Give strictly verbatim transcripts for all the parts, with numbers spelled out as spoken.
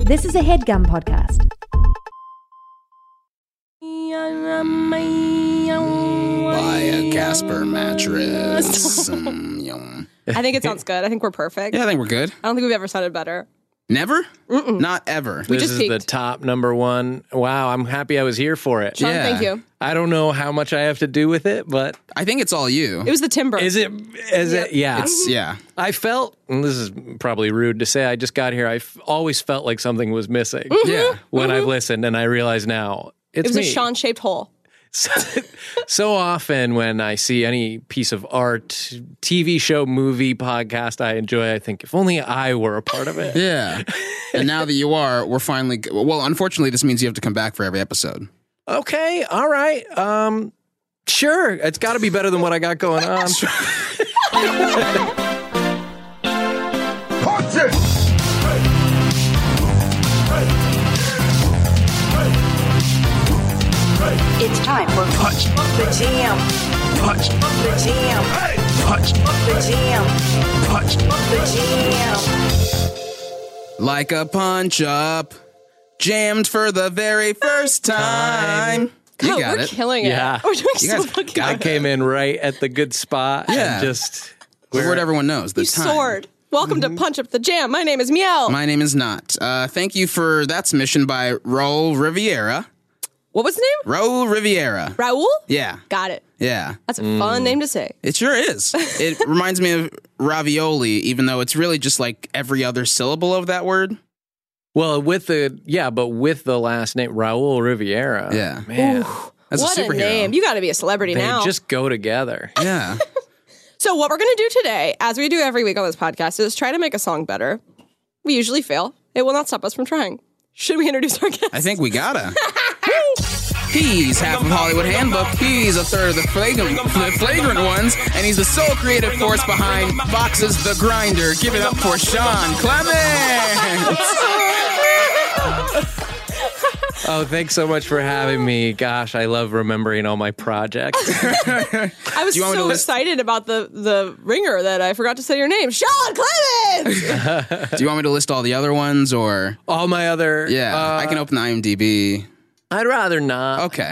This is a HeadGum podcast. Buy a Casper mattress. um, yum. I think it sounds good. I think we're perfect. Yeah, I think we're good. I don't think we've ever sounded better. Never? Mm-mm. Not ever. We this just is peaked. the top number one. Wow, I'm happy I was here for it. Sean, Yeah. thank you. I don't know how much I have to do with it, but I think it's all you. It was the timber. is it? Is it? Yeah. It's, yeah. I felt, and this is probably rude to say, I just got here. I f- always felt like something was missing Yeah. when I've listened, and I realize now it's it was me. a Sean-shaped hole. So, so often when I see any piece of art, T V show, movie, podcast I enjoy, I think if only I were a part of it. Yeah. And now that you are, we're finally. Well, unfortunately, this means you have to come back for every episode. Okay, all right. Um, sure, it's got to be better than what I got going on. It's time for Punch the Jam. Punch the Jam. Punch the Jam. Punch the Jam. Like a punch up, jammed for the very first time. You God, got we're it. killing it. Yeah. We're doing You so guys fucking got I good. came in right at the good spot. Yeah. And just The word everyone knows. The You time. soared. Welcome to Punch Up the Jam. My name is Miel. My name is Not. Uh, thank you for that submission by Raul Riviera. What was his name? Raul Riviera. Raul? Yeah. Got it. Yeah. That's a fun name to say. It sure is. It reminds me of ravioli, even though it's really just like every other syllable of that word. well with the yeah, but with the last name Raul Riviera. Yeah. man, That's What a a, superhero. name. You got to be a celebrity they now. just go together. Yeah. So what we're going to do today, as we do every week on this podcast, is try to make a song better. We usually fail. It will not stop us from trying. Should we introduce our guest? I think we gotta. He's half of Hollywood Handbook. He's a third of the flagrant, the flagrant ones, and he's the sole creative force behind Fox's The Grinder. Give it up for Sean Clements. Oh, thanks so much for having me. Gosh, I love remembering all my projects. I was you want me so to list- excited about the, the ringer that I forgot to say your name. Sean Clements! Do you want me to list all the other ones, or all my other yeah, uh, I can open the IMDb. I'd rather not. Okay.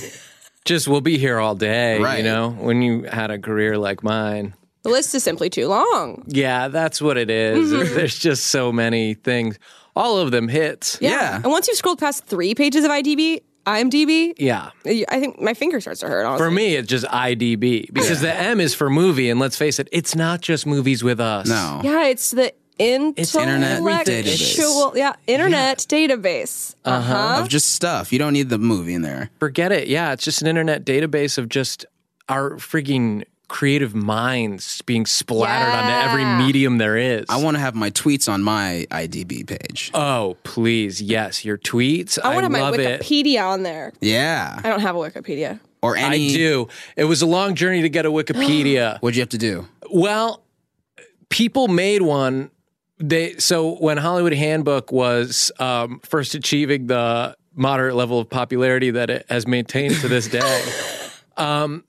Just we'll be here all day, Right. you know, when you had a career like mine. The list is simply too long. Yeah, that's what it is. There's just so many things. All of them hits. Yeah. And once you've scrolled past three pages of I D B, IMDb, Yeah. I think my finger starts to hurt, honestly. For me, it's just I D B because the M is for movie. And let's face it, it's not just movies with us. No. Yeah, it's the It's internet intellectual, yeah, internet database. Uh-huh. Of just stuff. You don't need the movie in there. Forget it. Yeah, it's just an internet database of just our freaking creative minds being splattered onto every Yeah. medium there is. I want to have my tweets on my I D B page. Oh, please. Yes, your tweets. I want to have my love it. Wikipedia on there. Yeah. I don't have a Wikipedia. Or I any. do. It was a long journey to get a Wikipedia. What'd you have to do? Well, people made one. They so when Hollywood Handbook was um, first achieving the moderate level of popularity that it has maintained to this day, um,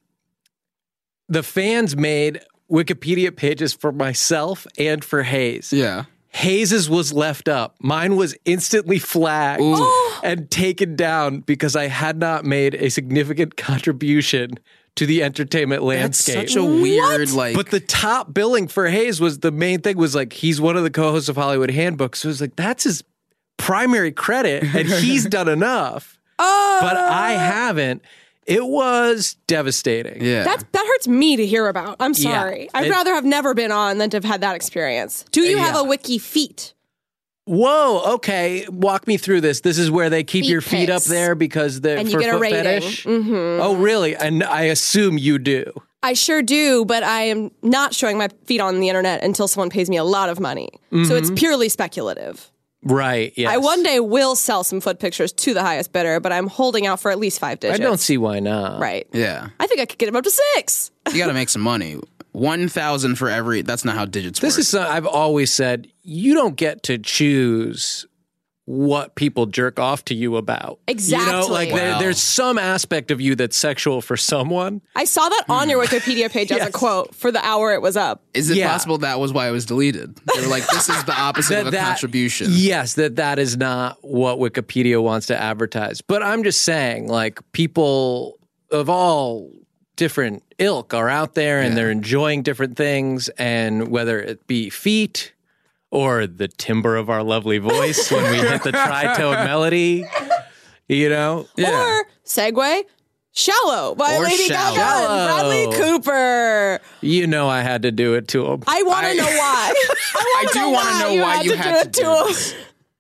the fans made Wikipedia pages for myself and for Hayes. Yeah. Hayes's was left up. Mine was instantly flagged and taken down because I had not made a significant contribution to the entertainment That's landscape. such a weird, like. But the top billing for Hayes was the main thing was like he's one of the co-hosts of Hollywood Handbook. So it was like that's his primary credit and he's done enough. Oh, But I haven't. It was devastating. yeah. That's, that hurts me to hear about. I'm Yeah. sorry. I'd It- rather have never been on than to have had that experience. Do you have Yeah. a wiki feet? Whoa, okay. Walk me through this. This is where they keep Feet your feet up pics. there because they're And you for get a foot rating. fetish. Mm-hmm. Oh, really? And I assume you do. I sure do, but I am not showing my feet on the internet until someone pays me a lot of money. So it's purely speculative. Right, yes. I one day will sell some foot pictures to the highest bidder, but I'm holding out for at least five I digits. don't see why not. Right. yeah. I think I could get them up to six. You got to make some money. one thousand for every. That's not how digits This work. is something I've always said, you don't get to choose what people jerk off to you about. Exactly. You know, like there, Wow. there's some aspect of you that's sexual for someone. I saw that on your Wikipedia page as a Yes. quote for the hour it was up. Is it Yeah. possible that was why it was deleted? They were like, this is the opposite of a contribution. Yes, that that is not what Wikipedia wants to advertise. But I'm just saying, like, people of all different ilk are out there and Yeah. they're enjoying different things, and whether it be feet or the timbre of our lovely voice when we hit the tritone melody, you know? Or segue, Shallow by Or Lady Shallow. Gaga and Bradley Shallow. Cooper. You know I had to do it to him. I want to I- know why. I, I wanna do want to know why you had to do him. this.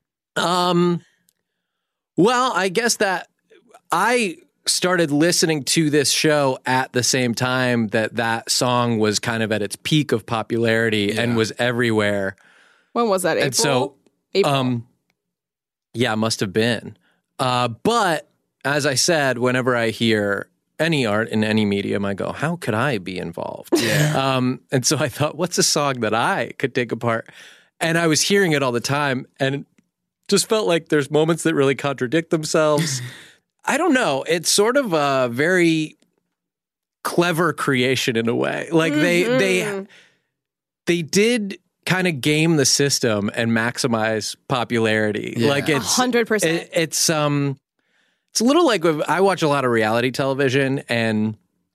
Um, well, I guess that I started listening to this show at the same time that that song was kind of at its peak of popularity and Yeah. was everywhere. When was that? April? And so, April. um, yeah, must have been. Uh, but as I said, whenever I hear any art in any medium, I go, how could I be involved? Yeah. Um, and so I thought, what's a song that I could take apart? And I was hearing it all the time and just felt like there's moments that really contradict themselves. I don't know. It's sort of a very clever creation in a way. Like they they they did kind of game the system and maximize popularity. Yeah. Like it's one hundred percent. it- it's um it's a little like with- I watch a lot of reality television, and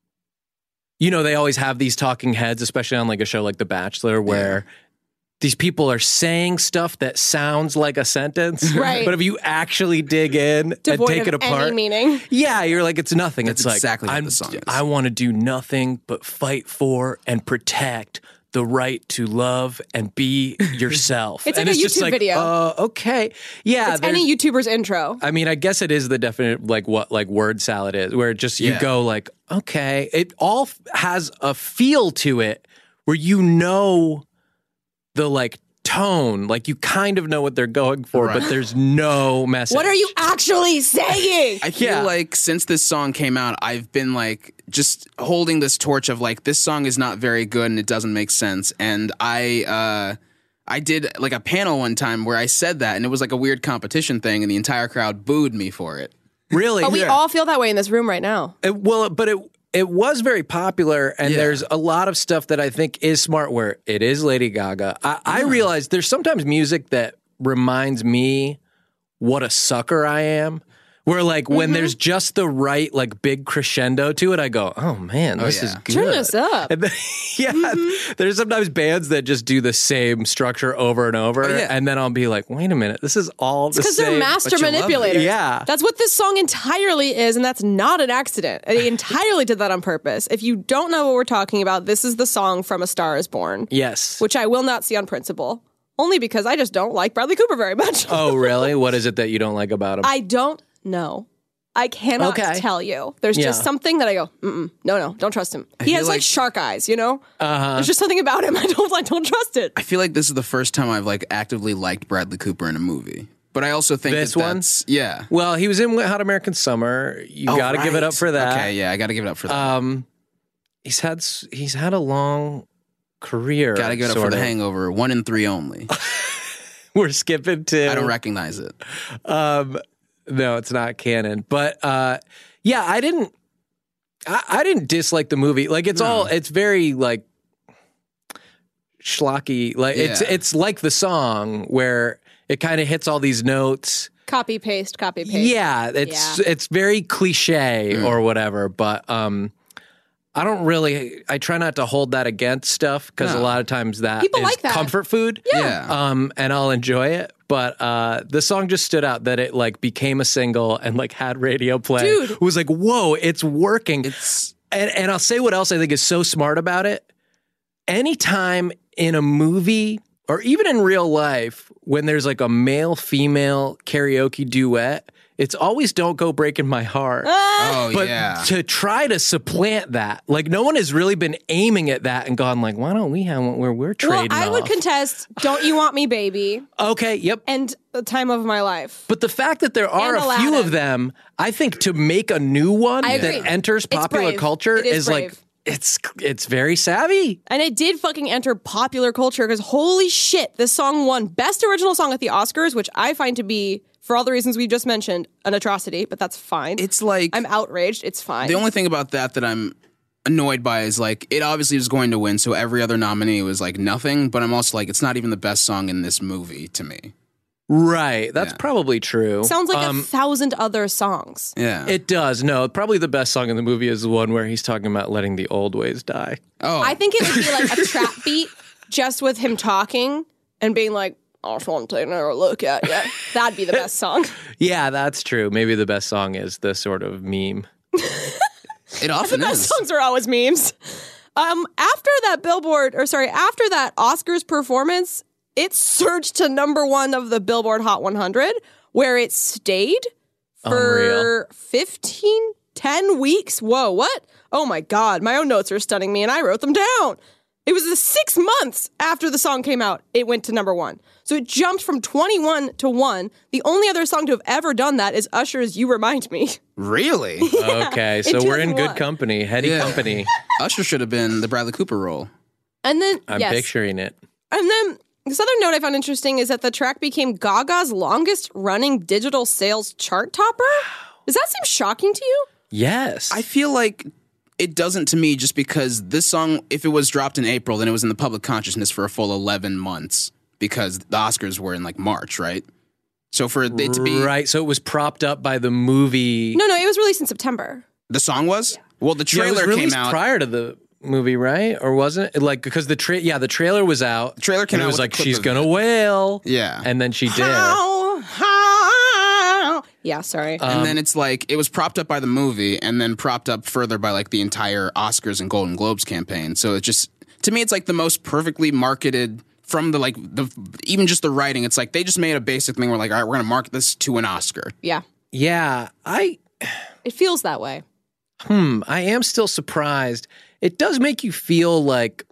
you know they always have these talking heads, especially on like a show like The Bachelor, where these people are saying stuff that sounds like a sentence, Right. but if you actually dig in and Devoid take it of apart, any meaning. yeah, you're like, it's nothing. That's it's like, exactly what I'm, the song is. I want to do nothing but fight for and protect the right to love and be yourself. It's and like a just YouTube video. Uh, okay. Yeah. It's there's- any YouTuber's intro. I mean, I guess it is the definite, like what like word salad is, where it just you Yeah. go like, okay, it all f- has a feel to it where you know the like tone, like you kind of know what they're going for, Right. but there's no message. What are you actually saying? I feel Yeah. like since this song came out, I've been like just holding this torch of like this song is not very good and it doesn't make sense. And I uh I did like a panel one time where I said that, and it was like a weird competition thing, and the entire crowd booed me for it. really? But we all feel that way in this room right now. It, well, but it it was very popular, and Yeah. there's a lot of stuff that I think is smart. Where it is Lady Gaga. I, I realize there's sometimes music that reminds me what a sucker I am. Where like when there's just the right like big crescendo to it, I go, oh man, this yeah. is good. Turn this up. And then, yeah, there's sometimes bands that just do the same structure over and over, yeah. and then I'll be like, wait a minute, this is all the Because same. they're master but you love it. manipulators. Yeah. That's what this song entirely is, and that's not an accident. They entirely did that on purpose. If you don't know what we're talking about, this is the song from A Star is Born, Yes. which I will not see on principle, only because I just don't like Bradley Cooper very much. Oh really? What is it that you don't like about him? I don't know. I cannot Okay. tell you. There's Yeah. just something that I go, Mm-mm, no, no, don't trust him. He feel has like, like- shark eyes, you know? Uh-huh. There's just something about him. I don't, I don't trust it. I feel like this is the first time I've like actively liked Bradley Cooper in a movie. But I also think This that one? that's yeah. Well, he was in Wet Hot American Summer. You Oh, got to give it right. up for that. Okay, yeah, I got to give it up for that. Um, he's had s- he's had a long career. got to give it up for sort The of. Hangover, one in three only. We're skipping to. I don't recognize it. Um, no, it's not canon. But uh, yeah, I didn't. I, I didn't dislike the movie. Like it's No. all. It's very like schlocky. Like it's Yeah. it's like the song where it kind of hits all these notes. Copy, paste, copy, paste. Yeah, it's Yeah. it's very cliche or whatever, but um I don't really I try not to hold that against stuff because a No. lot of times that People is like that. comfort food. Yeah. Um and I'll enjoy it, but uh the song just stood out that it like became a single and like had radio play. Dude. It was like, "Whoa, it's working." It's And and I'll say what else I think is so smart about it. Anytime in a movie or even in real life, when there's like a male female karaoke duet, it's always "Don't Go Breaking My Heart." oh But yeah. to try to supplant that, like no one has really been aiming at that and gone like, why don't we have one where we're Well, trading I would off? contest Don't You Want Me, Baby, Okay, yep. and The Time of My Life. But the fact that there are And a few Aladdin. of them, I think to make a new one I that agree. enters It's popular brave. culture It is is like brave. it's it's very savvy. And it did fucking enter popular culture because holy shit, this song won Best Original Song at the Oscars, which I find to be, for all the reasons we just mentioned, an atrocity, but that's fine. It's like I'm outraged. It's fine. the only thing about that that I'm annoyed by is like it obviously was going to win, so every other nominee was like nothing. But I'm also like, it's not even the best song in this movie to me. Right. That's Yeah. probably true. Sounds like Um, a thousand other songs. Yeah. It does. No, probably the best song in the movie is the one where he's talking about letting the old ways die. oh, I think it would be like a trap beat just with him talking and being like, I just want to take another look at you. That'd be the best song. Yeah, that's true. Maybe the best song is the sort of meme. it often Best is. songs are always memes. Um, after that Billboard, or sorry, after that Oscars performance, it surged to number one of the Billboard Hot one hundred, where it stayed for Unreal. fifteen, ten weeks. Whoa, what? Oh my God, my own notes are stunning me, and I wrote them down. It was the six months after the song came out, it went to number one. So it jumped from twenty-one to one. The only other song to have ever done that is Usher's You Remind Me. Really? Okay, so in we're in two thousand one. good company, heady Yeah. company. Usher should have been the Bradley Cooper role. And then, I'm yes. picturing it. And then this other note I found interesting is that the track became Gaga's longest running digital sales chart topper. Does that seem shocking to you? Yes. I feel like it doesn't to me just because this song, if it was dropped in April, then it was in the public consciousness for a full eleven months because the Oscars were in like March, right? So for it to be... Right, so it was propped up by the movie. No, no, it was released in September. The song was? Well, the Yeah, it was trailer came released out... prior to the movie, right? Or wasn't it? Like, because the tra- yeah, the trailer was out. The trailer came and it out was with a like, clip she's of gonna it. wail. Yeah. And then she did. How, how. Yeah, sorry. Uh, And then it's like, it was propped up by the movie and then propped up further by like the entire Oscars and Golden Globes campaign. So it just, to me, it's like the most perfectly marketed from the like, the even just the writing. It's like they just made a basic thing where like, all right, we're going to market this to an Oscar. Yeah, Yeah, I it feels that way. hmm, I am still surprised. It does make you feel like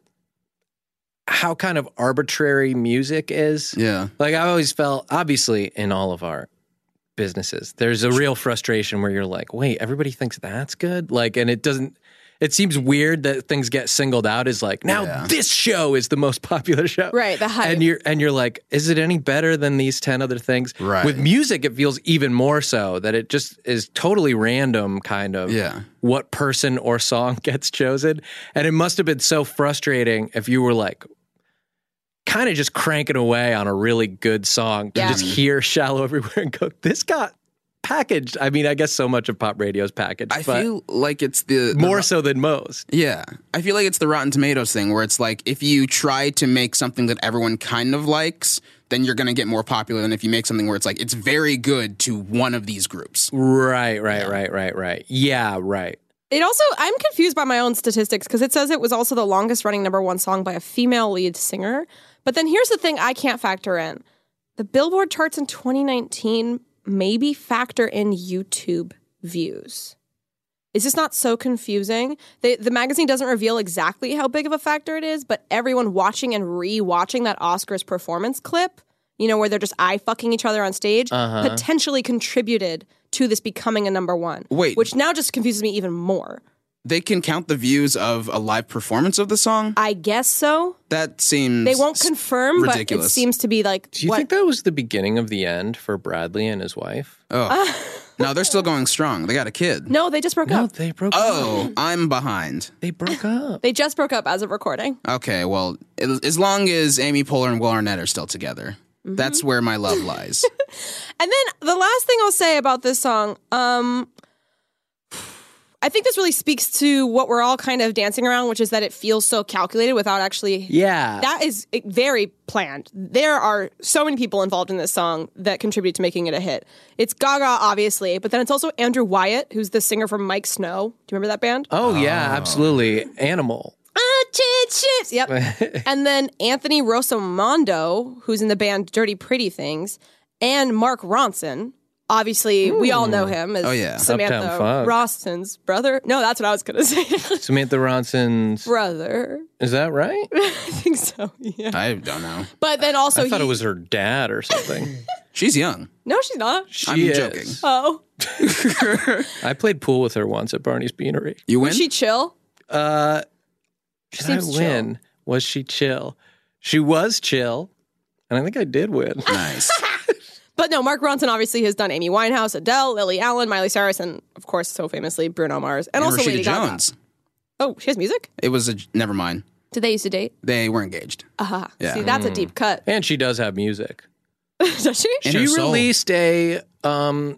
how kind of arbitrary music is. Yeah. Like I always felt, obviously, in all of our businesses, there's a real frustration where you're like, wait, everybody thinks that's good? Like, and it doesn't, it seems weird that things get singled out as like, now Yeah. this show is the most popular show. Right, the hype. And you're, and you're like, is it any better than these ten other things? Right. With music, it feels even more so that it just is totally random kind of Yeah. what person or song gets chosen. And it must have been so frustrating if you were like, kind of just cranking away on a really good song to Yeah. just hear Shallow Everywhere and go, this got packaged. I mean, I guess so much of pop radio is packaged, I but feel like it's the... the more ro- so than most. Yeah. I feel like it's the Rotten Tomatoes thing where it's like if you try to make something that everyone kind of likes, then you're going to get more popular than if you make something where it's like it's very good to one of these groups. Right, right, right, right, right. Yeah, right. It also, I'm confused by my own statistics because it says it was also the longest running number one song by a female lead singer. But then here's the thing I can't factor in. The Billboard charts in twenty nineteen maybe factor in YouTube views. Is this not so confusing? The, the magazine doesn't reveal exactly how big of a factor it is, but everyone watching and re-watching that Oscars performance clip, you know, where they're just eye-fucking each other on stage, Uh-huh. potentially contributed to this becoming a number one. Wait. Which now just confuses me even more. They can count the views of a live performance of the song? I guess so. That seems... They won't confirm, but it ridiculous. seems to be like Do you what think that was the beginning of the end for Bradley and his wife? Oh. No, they're still going strong. They got a kid. No, they just broke No, up. they broke Oh, up. I'm behind. They broke up. They just broke up as of recording. Okay, well, as long as Amy Poehler and Will Arnett are still together, Mm-hmm. that's where my love lies. And then the last thing I'll say about this song, um, I think this really speaks to what we're all kind of dancing around, which is that it feels so calculated without actually. Yeah. That is very planned. There are so many people involved in this song that contribute to making it a hit. It's Gaga, obviously, but then it's also Andrew Wyatt, who's the singer from Mike Snow. Do you remember that band? oh, yeah, absolutely. Animal. Ah, chips, chips. Yep. And then Anthony Rosamondo, who's in the band Dirty Pretty Things, and Mark Ronson. Obviously, we all know him as Oh, yeah. Samantha Uptown Funk. Ronson's brother. No, that's what I was going to say. Samantha Ronson's. Brother. Is that right? I think so, yeah. I don't know. But then also I thought he, it was her dad or something. She's young. No, she's not. I'm She joking. is. Oh. I played pool with her once at Barney's Beanery. You win? Was she chill? Uh, She did I seems win? chill. Was she chill? She was chill, and I think I did win. Nice. But no, Mark Ronson obviously has done Amy Winehouse, Adele, Lily Allen, Miley Cyrus, and of course, so famously, Bruno Mars, and, And also Rashida Lady Jones. Gaga. Oh, she has music? It was a never mind. Did they used to date? They were engaged. Uh-huh. Yeah. See, that's a deep cut. And she does have music. Does she? In She her soul. released a um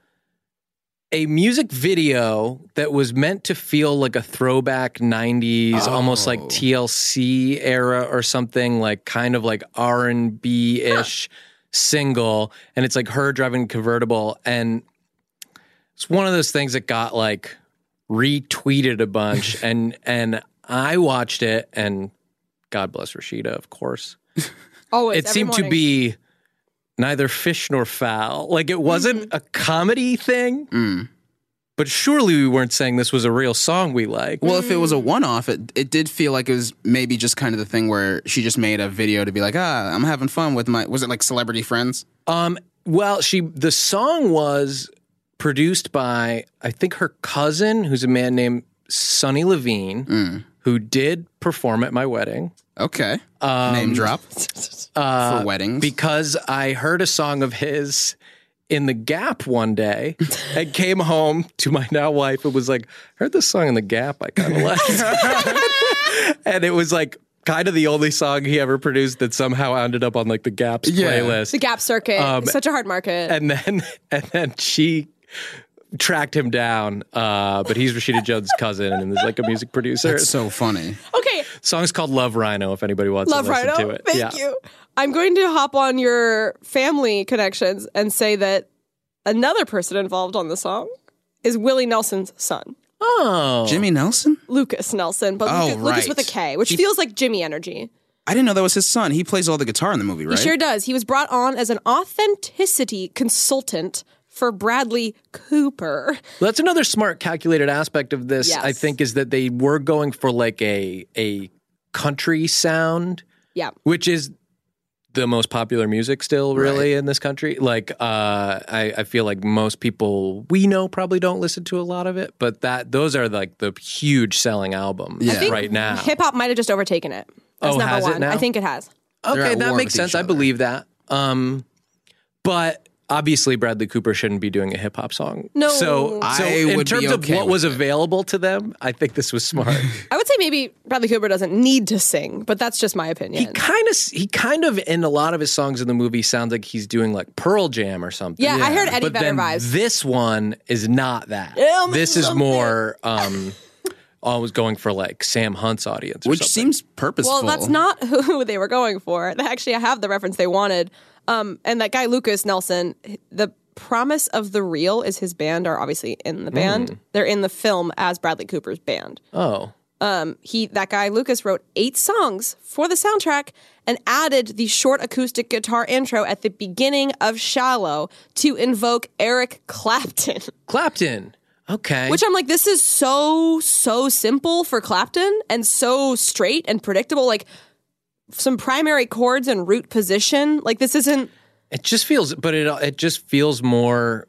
a music video that was meant to feel like a throwback nineties, almost like T L C era or something, like kind of like R and B-ish single. And it's like her driving a convertible. And it's one of those things that got like retweeted a bunch. and and I watched it, and God bless Rashida, of course. Always. It every seemed to morning. be neither fish nor fowl. Like it wasn't a comedy thing, Mm. but surely we weren't saying this was a real song we like. Well, if it was a one-off, it it did feel like it was maybe just kind of the thing where she just made a video to be like, ah, I'm having fun with my. Was it like celebrity friends? Um, well, she the song was produced by I think her cousin, who's a man named Sonny Levine, who did perform at my wedding. Okay, Um, name drop uh, for weddings. Because I heard a song of his in the Gap one day and came home to my now wife and was like, heard this song in the Gap I kind of liked. And it was like kind of the only song he ever produced that somehow ended up on like the Gap's Yeah. playlist. The Gap circuit. Um, It's such a hard market. And then and then she tracked him down, uh, but he's Rashida Jones' cousin and is like a music producer. It's so funny. okay. Song's called Love Rhino if anybody wants Love to listen Rhino. to it. Thank yeah. you. I'm going to hop on your family connections and say that another person involved on the song is Willie Nelson's son, Oh. Jimmy Nelson? Lucas Nelson, but Oh, Lucas, Lucas right. with a K, which He- feels like Jimmy energy. I didn't know that was his son. He plays all the guitar in the movie, right? He sure does. He was brought on as an authenticity consultant for Bradley Cooper. Well, that's another smart, calculated aspect of this, Yes. I think, is that they were going for like a a country sound, Yeah. which is the most popular music still, really, in this country. Like, uh, I, I feel like most people we know probably don't listen to a lot of it, but that those are like the huge selling albums Yeah. I think right now. Hip hop might have just overtaken it. As Oh, number has it one. now? I think it has. They're Okay, at that war makes with sense. each I other. believe that. Um, but obviously, Bradley Cooper shouldn't be doing a hip hop song. No. So, I so in would be terms okay of what with was it. available to them, I think this was smart. I would say maybe Bradley Cooper doesn't need to sing, but that's just my opinion. He kind of, he kind of, in a lot of his songs in the movie, sounds like he's doing like Pearl Jam or something. yeah, I heard Eddie but Vedder then vibes. this one is not that. Yeah, this is something. more. Um, I was going for like Sam Hunt's audience, or Which something. seems purposeful. Well, that's not who they were going for. Actually, I have the reference they wanted. Um, and that guy, Lucas Nelson, the Promise of the Real is his band, are obviously in the band. They're in the film as Bradley Cooper's band. Oh, He, that guy, Lucas, wrote eight songs for the soundtrack and added the short acoustic guitar intro at the beginning of Shallow to invoke Eric Clapton. Clapton. Okay. Which I'm like, this is so, so simple for Clapton and so straight and predictable. Like some primary chords and root position. Like this isn't. It just feels, but it it just feels more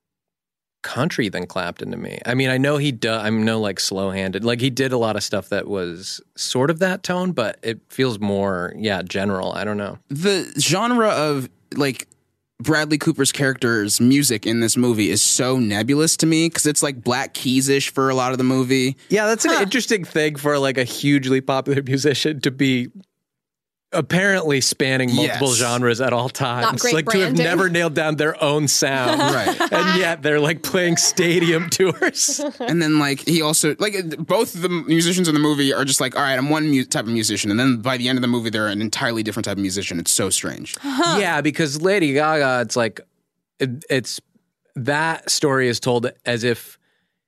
country than Clapton to me. I mean, I know he does. I'm no like slow handed. Like he did a lot of stuff that was sort of that tone, but it feels more, yeah, general. I don't know. The genre of like Bradley Cooper's character's music in this movie is so nebulous to me because it's like Black Keys-ish for a lot of the movie. Yeah, that's an interesting thing for like a hugely popular musician to be apparently spanning multiple Yes. genres at all times. Not great like to have branding. never nailed down their own sound. Right. And yet they're like playing stadium tours. And then like he also like both of the musicians in the movie are just like, all right, I'm one mu- type of musician, and then by the end of the movie they're an entirely different type of musician. It's so strange. Yeah, because Lady Gaga, it's like it, it's that story is told as if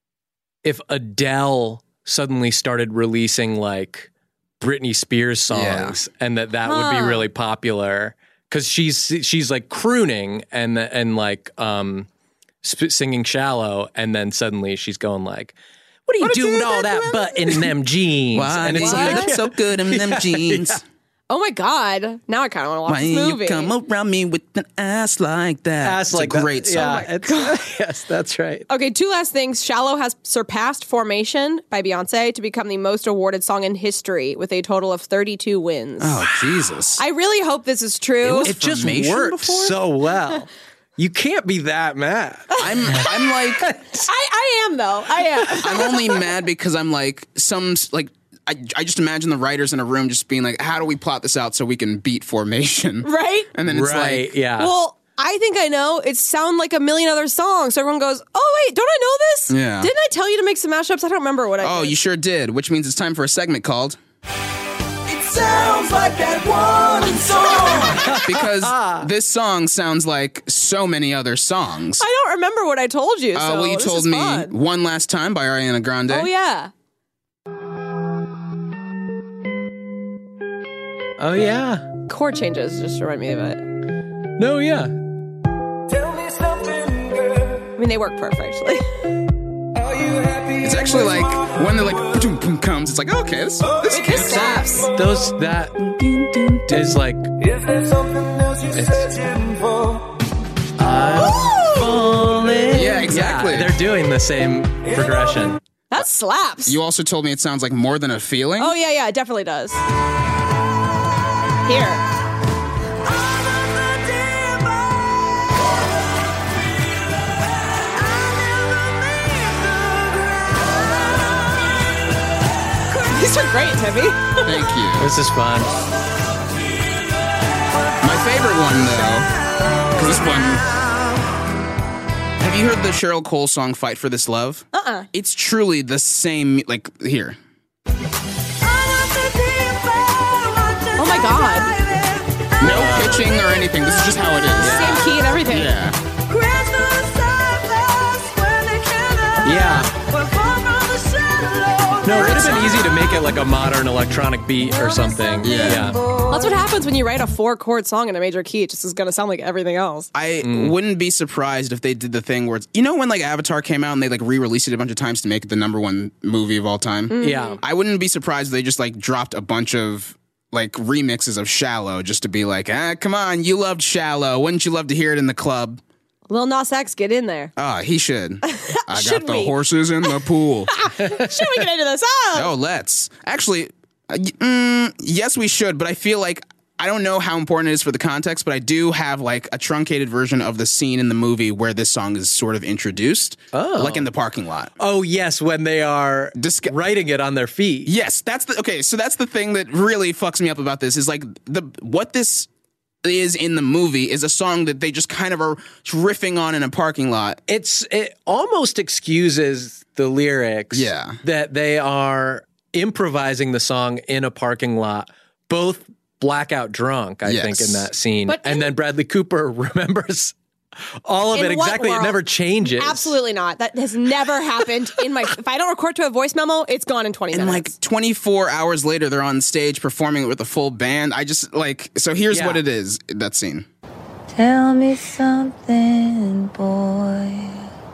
if Adele suddenly started releasing like Britney Spears songs, and that that would be really popular because she's she's like crooning and and like um sp- singing Shallow, and then suddenly she's going like, "What are you doing all that butt in them jeans?" Why and do it's you like, look so good in them jeans? Oh my God. Now I kind of want to watch Why this movie. you come around me with an ass like that? Ass It's like a great that. song. Yeah, it's, yes, that's right. Okay, two last things. Shallow has surpassed Formation by Beyonce to become the most awarded song in history with a total of thirty-two wins. Oh, Jesus. I really hope this is true. was It just Formation worked before? so well. You can't be that mad. I'm, I'm like, I, I am, though. I am. I'm only mad because I'm like, some, like, I, I just imagine the writers in a room just being like, how do we plot this out so we can beat Formation? Right? And then it's Right, like, yeah. Well, I think I know. It sound like a million other songs. So everyone goes, oh, wait, don't I know this? Yeah. Didn't I tell you to make some mashups? I don't remember what I oh, did. you sure did, which means it's time for a segment called Sounds like that one song. Because this song sounds like so many other songs. I don't remember what I told you. Uh, so well, you this told is me fun. One Last Time by Ariana Grande. Oh, yeah. Oh, yeah. Chord changes just remind me of it. No, yeah. Tell me something, girl. I mean, they work perfectly. Are you happy? It's actually like when they're like boom, boom, comes. It's like okay, this this This kicks slaps. Those, that is like, If there's something else you're searching for, Yeah, exactly. yeah, they're doing the same progression. That slaps. You also told me it sounds like More Than a Feeling. Oh, yeah, yeah, it definitely does. Here. These are great, Timmy. Thank you. This is fun. My favorite one though, because this one. Have you heard the Cheryl Cole song "Fight for This Love"? Uh-uh. It's truly the same. Like here. Oh, my God. No pitching or anything. This is just how it is. Same key and everything. Yeah. Yeah. No, it would have been easy to make it like a modern electronic beat or something. Yeah. That's what happens when you write a four-chord song in a major key. It just is going to sound like everything else. I wouldn't be surprised if they did the thing where it's, you know when like Avatar came out and they like re-released it a bunch of times to make it the number one movie of all time? Yeah. I wouldn't be surprised if they just like dropped a bunch of like remixes of Shallow just to be like, ah, come on, you loved Shallow. Wouldn't you love to hear it in the club? Lil Nas X, get in there. Ah, he should. I Should got the we? horses in the pool. Should we get into this? Oh, Oh, let's. Actually, uh, y- mm, yes, we should, but I feel like I don't know how important it is for the context, but I do have like a truncated version of the scene in the movie where this song is sort of introduced, Oh. like in the parking lot. Oh, yes, when they are Disca- writing it on their feet. Yes, that's the okay. So that's the thing that really fucks me up about this is like the what this is in the movie is a song that they just kind of are riffing on in a parking lot. It's it almost excuses the lyrics. Yeah. That they are improvising the song in a parking lot, both blackout drunk, I Yes. think, in that scene. But and in- then Bradley Cooper remembers all of In it what exactly. It world? never changes. absolutely not. That has never happened in my. If I don't record to a voice memo, it's gone in twenty And minutes. like twenty-four hours later, they're on stage performing it with a full band. I just like, so here's Yeah. what it is, that scene. Tell me something, boy.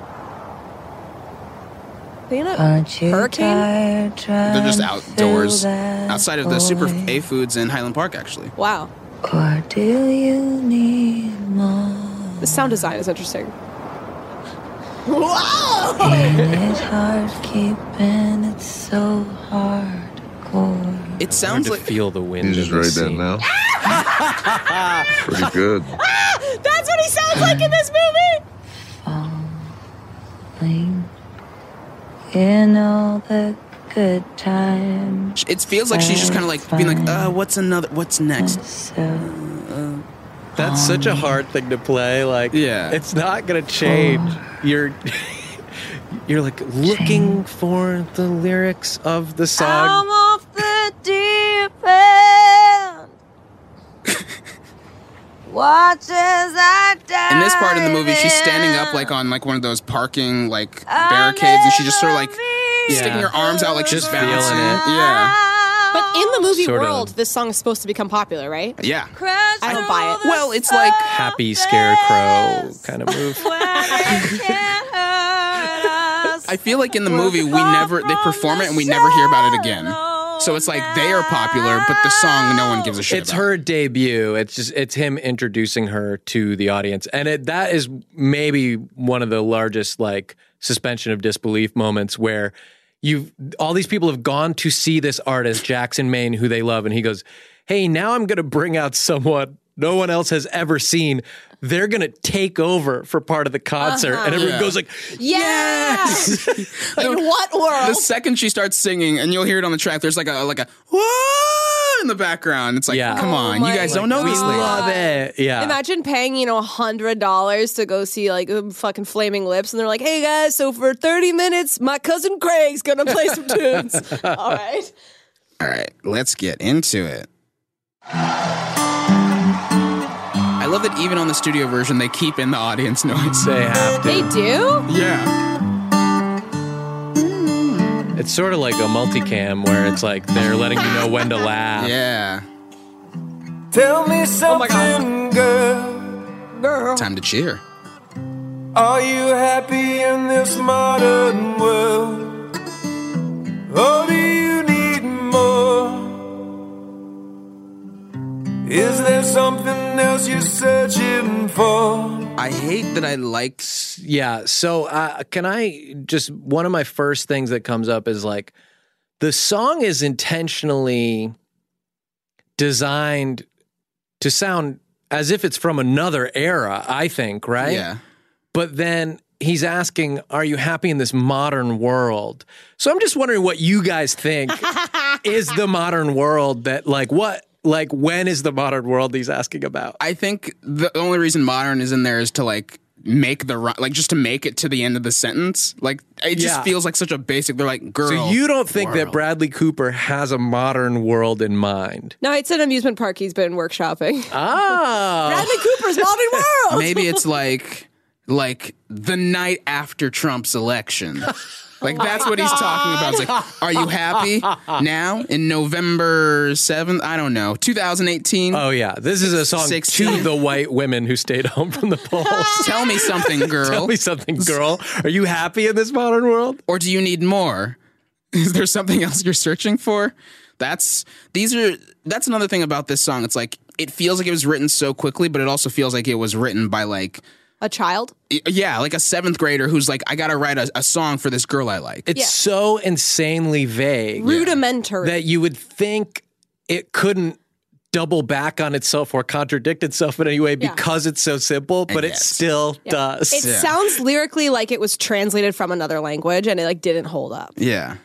You know, Aren't you Hurricane? tired trying They're just to outdoors, fill that outside of the Super void? A Foods in Highland Park, actually. Wow, Or do you need more? the sound design is interesting. Ain't it hard keeping it so hardcore? It Hard sounds to like feel the wind. You just in the write that scene. now. Pretty good. That's what he sounds like in this movie. Falling in all the good times. it feels like she's just kind of like being like, uh, what's another, what's next? So That's such a hard thing to play. Like, Yeah. it's not gonna change. You're, you're like looking for the lyrics of the song. I'm off the deep end. Watch as I die. In this part of the movie, she's standing up like on like one of those parking like barricades, and she's just sort of like sticking her arms out like she's Just bouncing. feeling it. Yeah, But in the movie Sort of. world, this song is supposed to become popular, right? yeah. I don't buy it. Well, it's like Happy scarecrow kind of move. I feel like in the movie we never they perform it and we never hear about it again. So it's like they are popular, but the song no one gives a shit It's about. her debut. It's just it's him introducing her to the audience, and it, that is maybe one of the largest like suspension of disbelief moments where you all these people have gone to see this artist Jackson Maine, who they love, and he goes, "Hey, now I'm going to bring out someone no one else has ever seen. They're going to take over for part of the concert," Uh-huh. and everyone Yeah. goes like, Yes. In what world? The second she starts singing, and you'll hear it on the track, there's like a like a whoa in the background. It's like, Yeah. come Oh on, my you guys don't know God. these "We things. love it." Yeah. Imagine paying, you know, a hundred dollars to go see like um, fucking Flaming Lips, and they're like, "Hey guys, so for thirty minutes, my cousin Craig's gonna play some tunes." All right. All right, let's get into it. I love that even on the studio version, they keep in the audience noise. They have to. They do? Yeah. It's sort of like a multicam where it's like they're letting you know when to laugh. Yeah. Tell me my something, God. girl. Girl. Time to cheer. Are you happy in this modern world? Or do you need more? Is there something else you're searching for? I hate that I like. Yeah. So, uh, can I just, one of my first things that comes up is like, the song is intentionally designed to sound as if it's from another era, I think, right? Yeah. But then he's asking, are you happy in this modern world? So I'm just wondering what you guys think is the modern world that, like, what, like, when is the modern world he's asking about? I think the only reason modern is in there is to like make the ri- like just to make it to the end of the sentence. Like it just Yeah. feels like such a basic. They're like, girl. So you don't think that world. Bradley Cooper has a modern world in mind? No, it's an amusement park he's been workshopping. Ah. Bradley Cooper's Modern World. Maybe it's like like the night after Trump's election. Like that's what he's talking about. It's like, are you happy now in November seventh? I don't know, two thousand eighteen. Oh, yeah. This is a song sixteen. to the white women who stayed home from the polls. Tell me something, girl. Tell me something, girl. Are you happy in this modern world? Or do you need more? Is there something else you're searching for? That's these are that's another thing about this song. It's like it feels like it was written so quickly, but it also feels like it was written by like A child? yeah, like a seventh grader who's like, I gotta write a, a song for this girl I like. It's Yeah. so insanely vague Rudimentary. that you would think it couldn't double back on itself or contradict itself in any way Yeah. because it's so simple, but it yet. still does. It Yeah. sounds lyrically like it was translated from another language and it like didn't hold up. Yeah.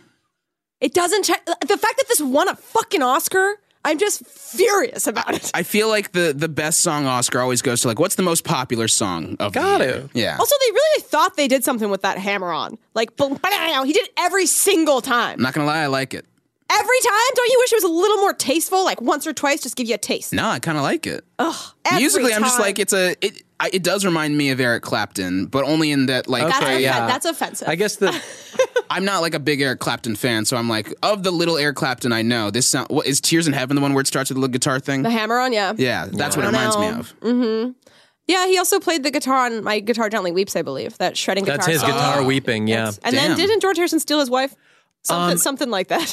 It doesn't check the fact that this won a fucking Oscar. I'm just furious about it. I feel like the the best song Oscar always goes to like, what's the most popular song of Got the year? it. Yeah. Also, they really thought they did something with that hammer on. Like, boom, ba-dow. He did it every single time. I'm not gonna lie, I like it. Every time? Don't you wish it was a little more tasteful? Like once or twice, just give you a taste. No, I kind of like it. Every Musically, I'm just time. like it's a it. I, it does remind me of Eric Clapton, but only in that like That's, Okay, offen- yeah. that's offensive. I guess the I'm not like a big Eric Clapton fan, so I'm like of the little Eric Clapton I know. This sound what is Tears in Heaven the one where it starts with the little guitar thing? the hammer on, yeah. Yeah, that's what it I reminds me know. of. Yeah, he also played the guitar on My Guitar Gently Weeps, I believe. That shredding guitar that's his song. guitar Oh. weeping, yeah. Yes. And Damn. then didn't George Harrison steal his wife? Something, Um, something like that.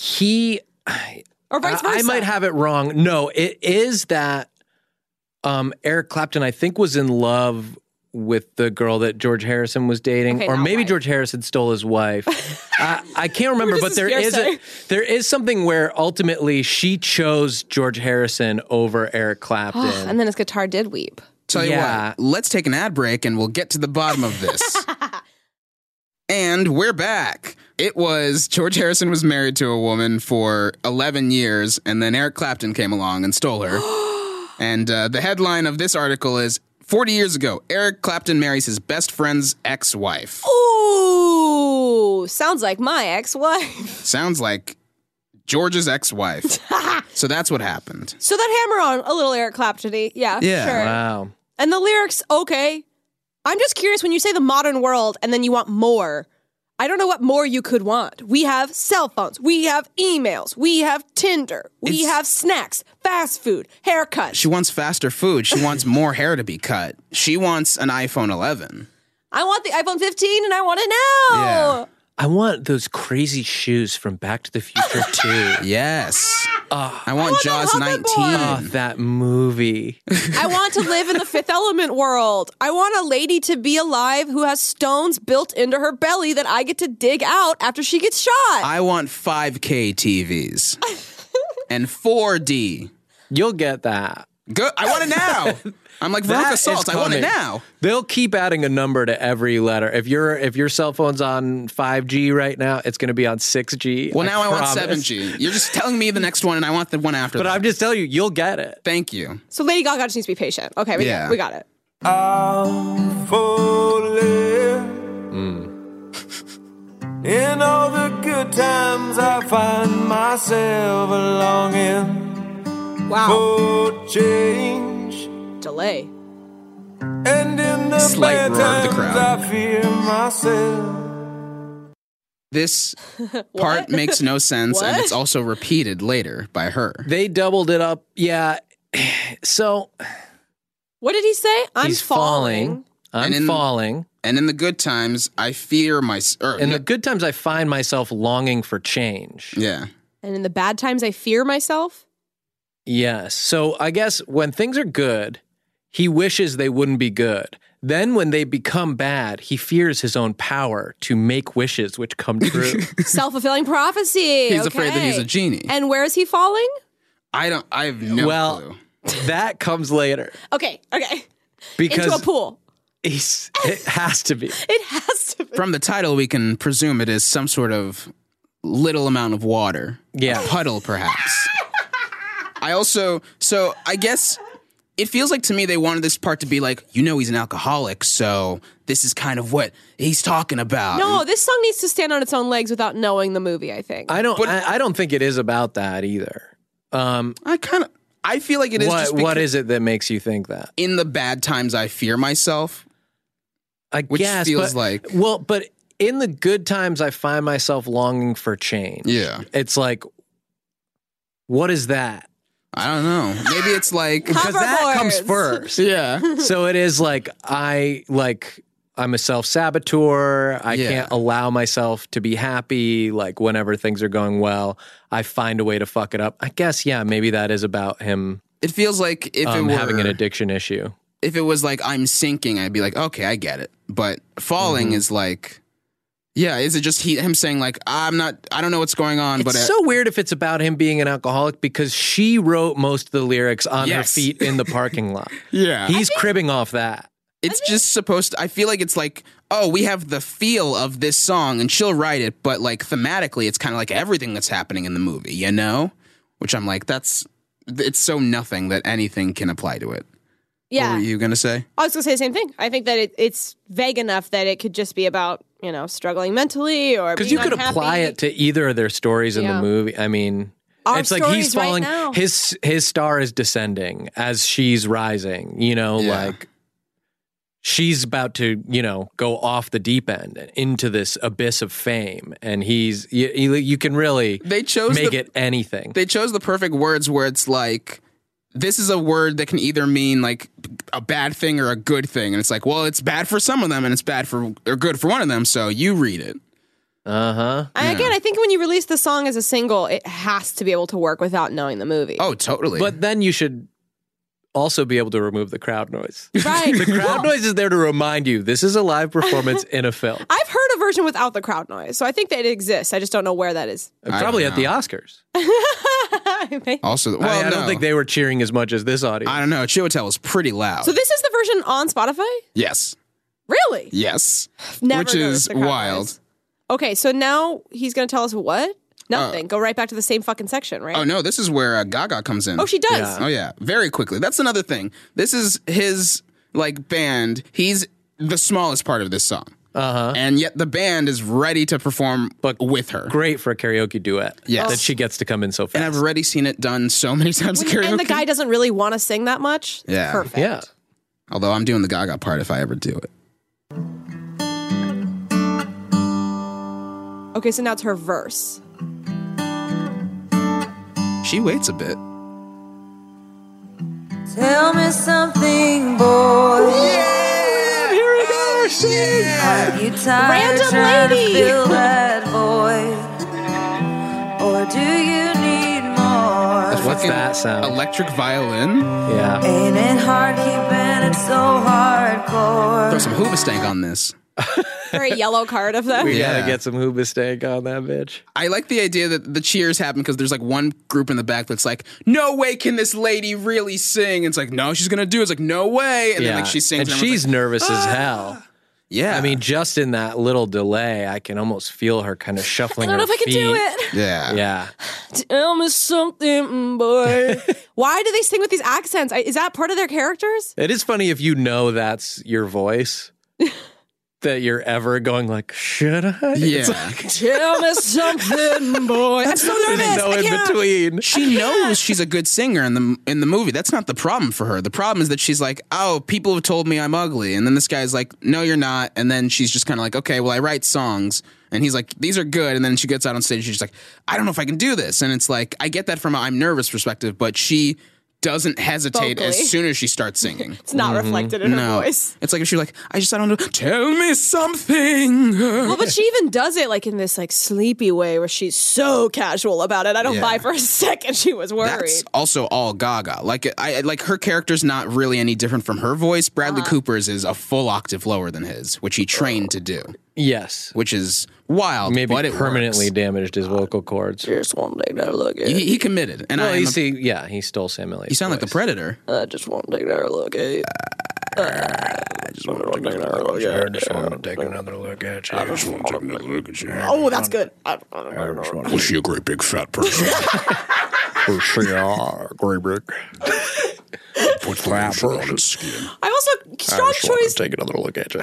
He Or vice I, versa. I might have it wrong. No, it is that um, Eric Clapton, I think, was in love with the girl that George Harrison was dating, Okay, or not maybe wife. George Harrison stole his wife. I, I can't remember, Where but does there this is a, hearsay? there is something where ultimately she chose George Harrison over Eric Clapton. And then his guitar did weep. Tell you Yeah. what, let's take an ad break and we'll get to the bottom of this. And we're back. It was George Harrison was married to a woman for eleven years, and then Eric Clapton came along and stole her. And uh, the headline of this article is forty years ago, Eric Clapton marries his best friend's ex-wife. Ooh, sounds like my ex-wife. Sounds like George's ex-wife. So that's what happened. So that hammer on, a little Eric Clapton-y. Yeah, Yeah. sure. Wow. And the lyrics, okay. I'm just curious, when you say the modern world and then you want more, I don't know what more you could want. We have cell phones. We have emails. We have Tinder. We It's- have snacks, fast food, haircuts. She wants faster food. She wants more hair to be cut. She wants an iPhone eleven. I want the iPhone fifteen and I want it now. Yeah. I want those crazy shoes from Back to the Future two. Yes. Oh, I want want Jaws that nineteen. hoverboard. oh, that movie. I want to live in the Fifth Element world. I want a lady to be alive who has stones built into her belly that I get to dig out after she gets shot. I want five K T Vs and four D. You'll get that. Good. I want it now. I'm like That Veruca is Salt. I want it coming. now. They'll keep adding a number to every letter. If your if your cell phone's on five G right now, it's going to be on six G. Well, now I, want promise. seven G. You're just telling me the next one, and I want the one after But that. I'm just telling you, you'll get it. Thank you. so Lady Gaga just needs to be patient. Okay, we, Yeah. got, we got it. I'm falling. In all the good times, I find myself longing Wow. for change. Delay. And in the Slight bad roar of the times, crowd. I fear myself. This part makes no sense, and What? it's also repeated later by her. They doubled it up. Yeah. So What did he say? I'm he's falling. falling. I'm And in- falling. And in the good times, I fear my. Or, In the good times, I find myself longing for change. yeah. And in the bad times, I fear myself. Yes. So I guess when things are good, he wishes they wouldn't be good. Then when they become bad, he fears his own power to make wishes which come true. Self-fulfilling prophecy. He's afraid that he's Okay. a genie. And where is he falling? I don't. I have no well, clue. that comes later Okay, okay. because Into a pool. he's, it has to be. It has to be. From the title, we can presume it is some sort of little amount of water. Yeah. A puddle, perhaps. I also, so I guess it feels like to me they wanted this part to be like, you know, he's an alcoholic, so this is kind of what he's talking about. No, this song needs to stand on its own legs without knowing the movie, I think. I don't. But- I, I don't think it is about that either. Um, I kind of, I feel like it is what just what because is it that makes you think that? in the bad times I fear myself. I Which guess, feels but- like- well, but in the good times, I find myself longing for change. Yeah. It's like, what is that? I don't know. Maybe it's like, Because that comes Hoverboards. first. yeah. So it is like I like I'm a self saboteur. I Yeah. can't allow myself to be happy. Like whenever things are going well, I find a way to fuck it up. I guess yeah, maybe that is about him It feels like if um, it were, having an addiction issue. if it was like I'm sinking, I'd be like, okay, I get it. But falling Mm-hmm. is like, yeah, is it just he, him saying like, I'm not, I don't know what's going on, It's but uh, so weird if it's about him being an alcoholic because she wrote most of the lyrics on Yes. her feet in the parking lot. yeah, He's cribbing off that. it's just supposed to, I feel like it's like, oh, we have the feel of this song and she'll write it, but like thematically, it's kind of like everything that's happening in the movie, you know? Which I'm like, that's, it's so nothing that anything can apply to it. yeah. What were you going to say? I was going to say the same thing. I think that it, it's vague enough that it could just be about, you know, struggling mentally or Because being you could unhappy. apply it to either of their stories in Yeah. the movie. I mean, Our it's like he's stories right falling. now. his his star is descending as she's rising. You know, Yeah. like she's about to, you know, go off the deep end and into this abyss of fame, and he's you, you, you can really They chose make the, it anything. They chose the perfect words where it's like, this is a word that can either mean like a bad thing or a good thing. And it's like, well, it's bad for some of them and it's bad for, or good for one of them. So you read it. Uh huh. And again, I think when you release the song as a single, it has to be able to work without knowing the movie. Oh, totally. But then you should also be able to remove the crowd noise. right. The crowd Well, noise is there to remind you this is a live performance in a film. I've heard a version without the crowd noise, so I think that it exists. I just don't know where that is. I Probably don't at the know. Oscars. also, well, I, I no. don't think they were cheering as much as this audience. I don't know. Chiwetel was pretty loud. So this is the version on Spotify? yes. Really? Yes. Never Which noticed is the crowd wild. noise. Okay, so now he's going to tell us what? Nothing. Go right back to the same fucking section, right? Oh, no. This is where uh, Gaga comes in. Oh, she does. Yeah. Oh, yeah. Very quickly. That's another thing. This is his, like, band. He's the smallest part of this song. Uh-huh. And yet the band is ready to perform But with her. Great for a karaoke duet. Yes. That she gets to come in so fast. And I've already seen it done so many times at karaoke. And the guy doesn't really want to sing that much. It's Yeah. Perfect. yeah. Although I'm doing the Gaga part if I ever do it. Okay, so now it's her verse. She waits a bit. Tell me something, boy. Here we go. Are you tired Random trying to lady. fill that void? Or do you need more? What's that sound? Electric violin. Yeah. Ain't it hard keeping it so hardcore? Throw some Hoobastank on this. Very yellow card of them. We Yeah. gotta get some Hoobastank on that bitch. I like the idea that the cheers happen because there's like one group in the back that's like, no way can this lady really sing. And it's like, no, she's gonna do it. It's like, no way. And then like she sings. and everyone's she's like, nervous as hell. yeah. I mean, just in that little delay, I can almost feel her kind of shuffling I don't know her if I can feet. do it. yeah. Yeah. Tell me something, boy. Why do they sing with these accents? I- Is that part of their characters? It is funny if you know that's your voice. That you're ever going like, should I? It's Yeah. like, Tell me something, boy. I'm so nervous. no I in can't. between. She knows she's a good singer in the in the movie. That's not the problem for her. The problem is that she's like, oh, people have told me I'm ugly. And then this guy's like, no, you're not. And then she's just kind of like, okay, well, I write songs. And he's like, these are good. And then she gets out on stage. She's just like, I don't know if I can do this. And it's like, I get that from a I'm nervous perspective, but she doesn't hesitate Vocally. as soon as she starts singing. It's not reflected in her No. voice. It's like if she's like, I just I don't know. Tell me something. Well, but she even does it like in this like sleepy way where she's so casual about it. I don't Yeah. buy for a second she was worried. That's also all Gaga. Like I like her character's not really any different from her voice. Bradley Uh-huh. Cooper's is a full octave lower than his, which he trained to do, Yes. which is wild. Maybe but it permanently works. damaged his vocal cords. Just one day to look at He, he committed, and Well, I. you am a- see, yeah, he stole Sam Elliott's you sound like the voice. Predator. I just want to take another look at it. I just want to take another look at you. I just want to take another look at you. I just want to take another look at you. Oh, that's good. I- Was she a great big fat person? Oh, she are great big. Put fat on its skin. I also strong choice. take another look at you.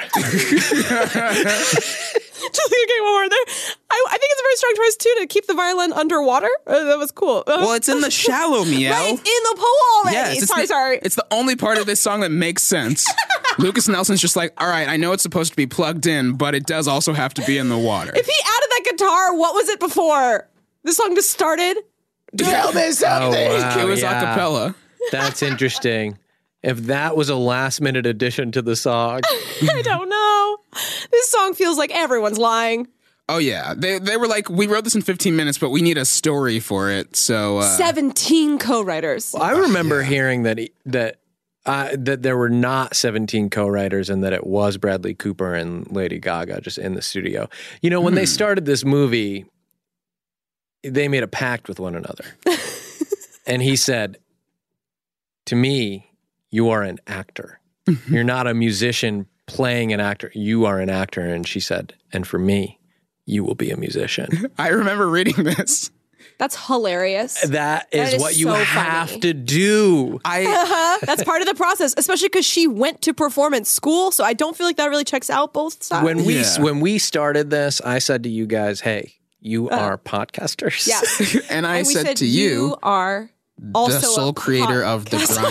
Just okay, one more there. I, I think it's a very strong choice too to keep the violin underwater. Uh, that was cool. Uh, Well, it's in the shallow, Miel. right, it's in the pool already. Yes, it's sorry, the, sorry. It's the only part of this song that makes sense. Lucas Nelson's just like, all right, I know it's supposed to be plugged in, but it does also have to be in the water. If he added that guitar, what was it before? This song just started. Tell me something. Oh, wow, it was yeah. a cappella. That's interesting. If that was a last minute addition to the song, I don't know. This song feels like everyone's lying. Oh yeah, they they were like, we wrote this in fifteen minutes, but we need a story for it. So uh, seventeen co-writers. I remember hearing that he, that uh, that there were not seventeen co-writers and that it was Bradley Cooper and Lady Gaga just in the studio. You know, when they started this movie, they made a pact with one another, and he said, "To me, you are an actor. You're not a musician playing an actor. You are an actor." And she said, "And for me, you will be a musician." I remember reading this. That's hilarious. That is, That is what you so have funny. to do. I Uh-huh. That's part of the process, especially because she went to performance school. So I don't feel like that really checks out both sides. When we Yeah. when we started this, I said to you guys, "Hey, you are podcasters." yeah. and I And we said, to you, are also the sole a creator of the podcast-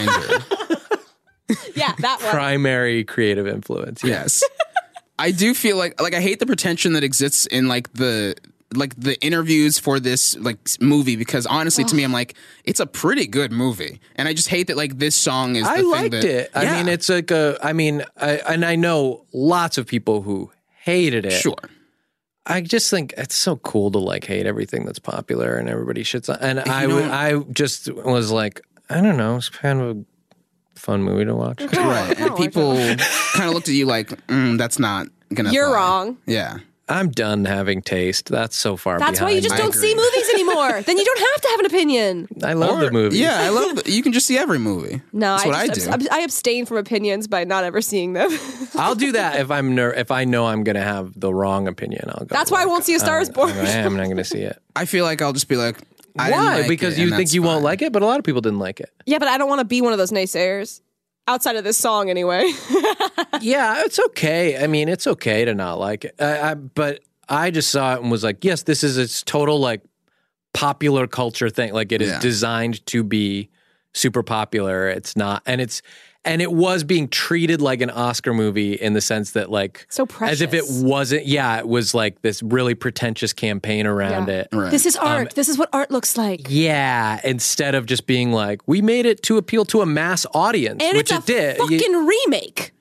grinder. Yeah, that one. Primary creative influence. Yes. I do feel like like I hate the pretension that exists in like the like the interviews for this like movie, because honestly to me I'm like, it's a pretty good movie, and I just hate that like this song is the I thing liked that, it. I Yeah. mean, it's like a. I mean, I, and I know lots of people who hated it. sure. I just think it's so cool to like hate everything that's popular and everybody shits on. And I, you w- don't- I just was like, I don't know, it's kind of a fun movie to watch. Right. And people kind of looked at you like, mm, that's not gonna You're fly. wrong. Yeah. I'm done having taste. That's so far. That's why you just I don't agree. see movies anymore. Then you don't have to have an opinion. I love Or- the movie. Yeah, I love it. You can just see every movie. No, That's I, what I, just, do. abs- I abstain from opinions by not ever seeing them. I'll do that if I'm ner- if I know I'm going to have the wrong opinion. I'll go. That's why I look. won't see A Star I'm- Is Born. I'm, I'm not going to see it. I feel like I'll just be like, I didn't Why? like Because it, you and think that's you won't fine. like it, but a lot of people didn't like it. Yeah, but I don't want to be one of those naysayers. Outside of this song, anyway. Yeah, it's okay. I mean, it's okay to not like it. I, I, but I just saw it and was like, yes, this is its total like popular culture thing. Like it is Yeah. designed to be super popular. It's not, and it's and it was being treated like an Oscar movie in the sense that like So as if it precious. wasn't. Yeah, it was like this really pretentious campaign around Yeah. it. Right. This is art. this is what art looks like. Yeah, instead of just being like, we made it to appeal to a mass audience, And which it's a it did. You- fucking remake.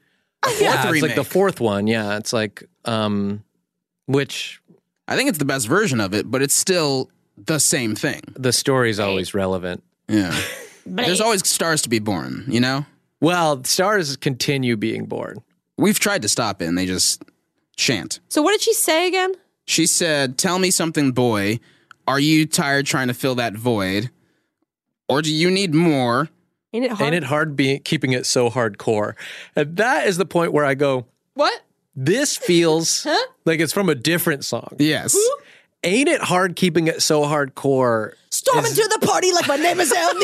fourth Yeah, it's remake. like the fourth one. Yeah, it's like, um, which I think it's the best version of it, but it's still the same thing. the story's always relevant. Yeah. There's always stars to be born, you know? Well, stars continue being born. We've tried to stop it, and they just shan't. So what did she say again? She said, tell me something, boy. Are you tired trying to fill that void? Or do you need more? Ain't it hard? Ain't it hard being keeping it so hardcore? And that is the point where I go, What? this feels like it's from a different song. Yes. Ain't it hard keeping it so hardcore? Storm into the party like my name is Elmi.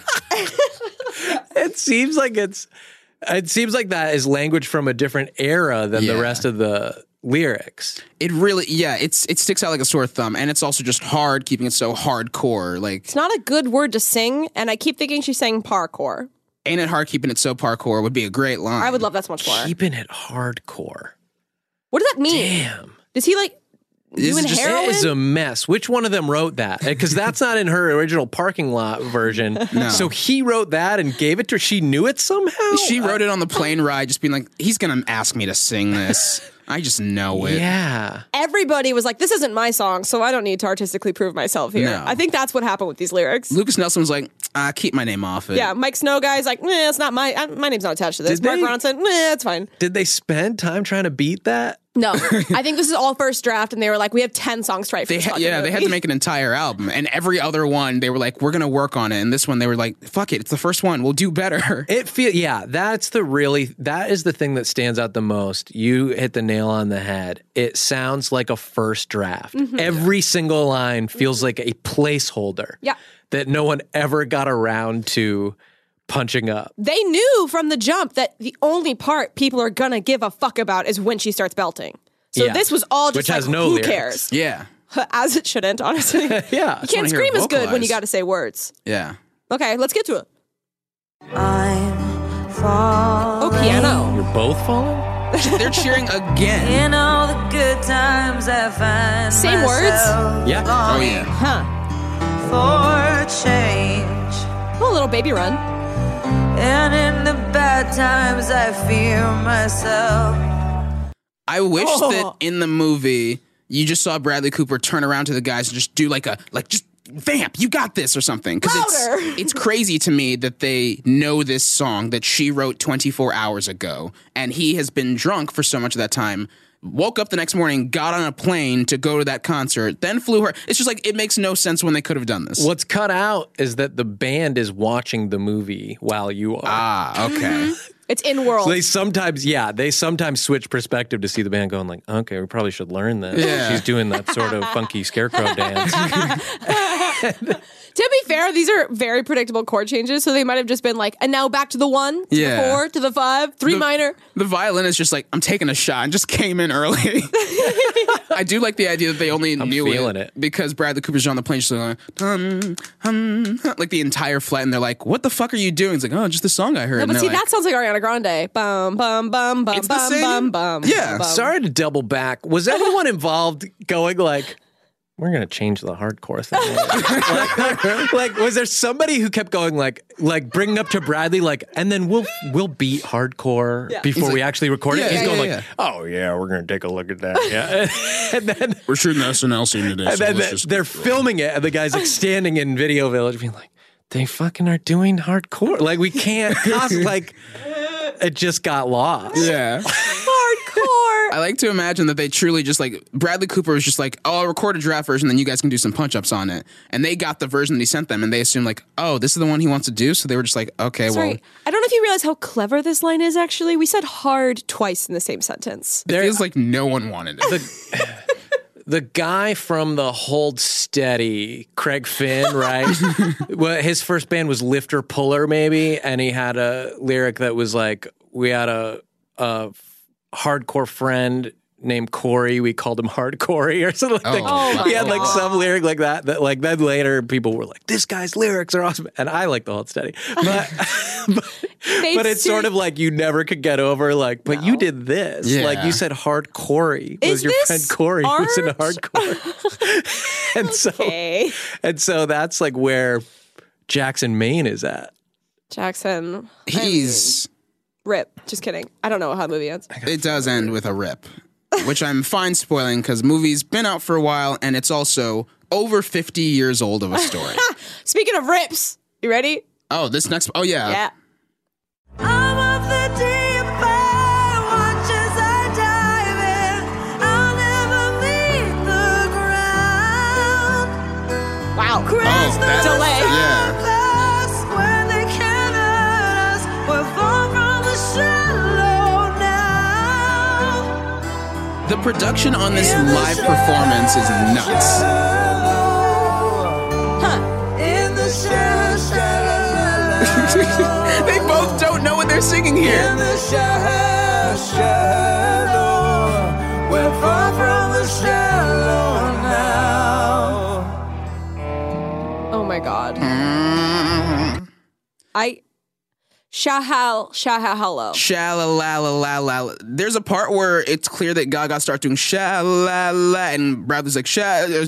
It seems like it's it seems like that is language from a different era than Yeah. the rest of the lyrics. It really, yeah, it's it sticks out like a sore thumb, and it's also just hard keeping it so hardcore. Like, It's not a good word to sing, and I keep thinking she's saying parkour. ain't it hard keeping it so parkour would be a great line. I would love that so much more. Keeping it hardcore. What does that mean? Damn. Does he like Is doing it just- heroin? It is a mess. Which one of them wrote that? Because that's not in her original parking lot version. No. So he wrote that and gave it to her. She knew it somehow? She wrote it on the plane ride, just being like, he's going to ask me to sing this. I just know it. Yeah. Everybody was like, this isn't my song, so I don't need to artistically prove myself here. No. I think that's what happened with these lyrics. Lucas Nelson was like, uh, keep my name off it. Yeah, Mike Snow guy's like, eh, it's not my I, my name's not attached to this. Did Mark they- Ronson, eh, it's fine. Did they spend time trying to beat that? No, I think this is all first draft, and they were like, we have ten songs to write for They this ha- fucking yeah, they had movie. to make an entire album. And every other one, they were like, we're going to work on it. And this one, they were like, fuck it. It's the first one. We'll do better. It feel yeah, that's the really that is the thing that stands out the most. You hit the nail on the head. It sounds like a first draft. Mm-hmm. Every single line feels like a placeholder. Yeah. That no one ever got around to punching up. They knew from the jump that the only part people are gonna give a fuck about is when she starts belting. So Yeah. this was all just Which like, has no who lyrics. cares? Yeah. As it shouldn't, honestly. Yeah. You wanna can't hear scream it as good when you vocalized. got to say words. Yeah. Okay, let's get to it. I'm falling Oh, piano. You're both falling? They're cheering again. in all the good times I find Same words? myself Yeah. Oh, yeah. Huh. for change. Oh, a little baby run. And in the bad times I fear myself. I wish Oh. that in the movie, you just saw Bradley Cooper turn around to the guys and just do like a, like, just vamp, you got this or something. Because Louder. it's, it's crazy to me that they know this song that she wrote twenty-four hours ago. And he has been drunk for so much of that time. Woke up the next morning, got on a plane to go to that concert, then flew her. It's just like, it makes no sense when they could have done this. What's cut out is that the band is watching the movie while you are. Ah, okay. It's in world. So they sometimes, yeah, they sometimes switch perspective to see the band going like, okay, we probably should learn this. Yeah. She's doing that sort of funky scarecrow dance. To be fair, these are very predictable chord changes, so they might have just been like, and now back to the one, to Yeah. the four, to the five, three The- minor. The violin is just like, I'm taking a shot and just came in early. I do like the idea that they only I'm knew feeling it, it. because Bradley Cooper's on the plane just like, hum, hum, hum, like the entire flight, and they're like, what the fuck are you doing? It's like, oh, just the song I heard. No, And but they're see, like, that sounds like Ariana Grande. Bum, bum, bum, bum, It's the bum, same- bum, bum. Yeah. bum. Sorry to double back. Was anyone involved going like, we're going to change the hardcore thing? like, like, was there somebody who kept going like, like bringing up to Bradley, like, and then we'll we'll beat hardcore Yeah. before He's we like, actually record it? yeah, He's yeah, going yeah, like, oh yeah, we're going to take a look at that. Yeah. and then we're shooting the S N L scene today. And then they- they're filming it, and the guy's like standing in Video Village, being like, "They fucking are doing hardcore. Like we can't." Cost, like it just got lost. Yeah. Hardcore. I like to imagine that they truly just like, Bradley Cooper was just like, oh, I'll record a draft version, then you guys can do some punch ups on it. And they got the version that he sent them, and they assumed like, oh, this is the one he wants to do. So they were just like, okay, Sorry, well, I don't know if you realize how clever this line is, actually. We said hard twice in the same sentence. it feels like no one wanted it. The guy from the Hold Steady, Craig Finn, right? Well, his first band was Lifter Puller, maybe, and he had a lyric that was like, "We had a, a hardcore friend named Corey. We called him Hardcorey," or something like that. Oh he my had like God. some lyric like that. That like then later people were like, "This guy's lyrics are awesome," and I like the Hold Steady, but but, They but it's sort ser- of like you never could get over like, but you No. did this. Yeah. Like you said, Hardcorey was Is your this friend Corey who was in art? hardcore, and so Okay. and so that's like where Jackson Maine is at. Jackson. I He's Rip. Just kidding. I don't know how the movie ends. It does end with a rip, which I'm fine spoiling because movie's been out for a while and it's also over fifty years old of a story. Speaking of rips, you ready? Oh, this next. Oh yeah. Yeah. I'm of the deep end, watch as I dive in. I'll never meet the ground. Wow. Crash Oh, the that- Delay. Yeah. surface where they can't hurt us. We're far from the shallow now. The production on this live performance is nuts. In the shallow, shallow, They both don't know what they're singing here. the shallow, shallow. We're far from the shallow now. Oh my god. I Shahal Shahalalo. Sha-la-la-la-la-la. There's a part where it's clear that Gaga starts doing sha-la-la, and Bradley's like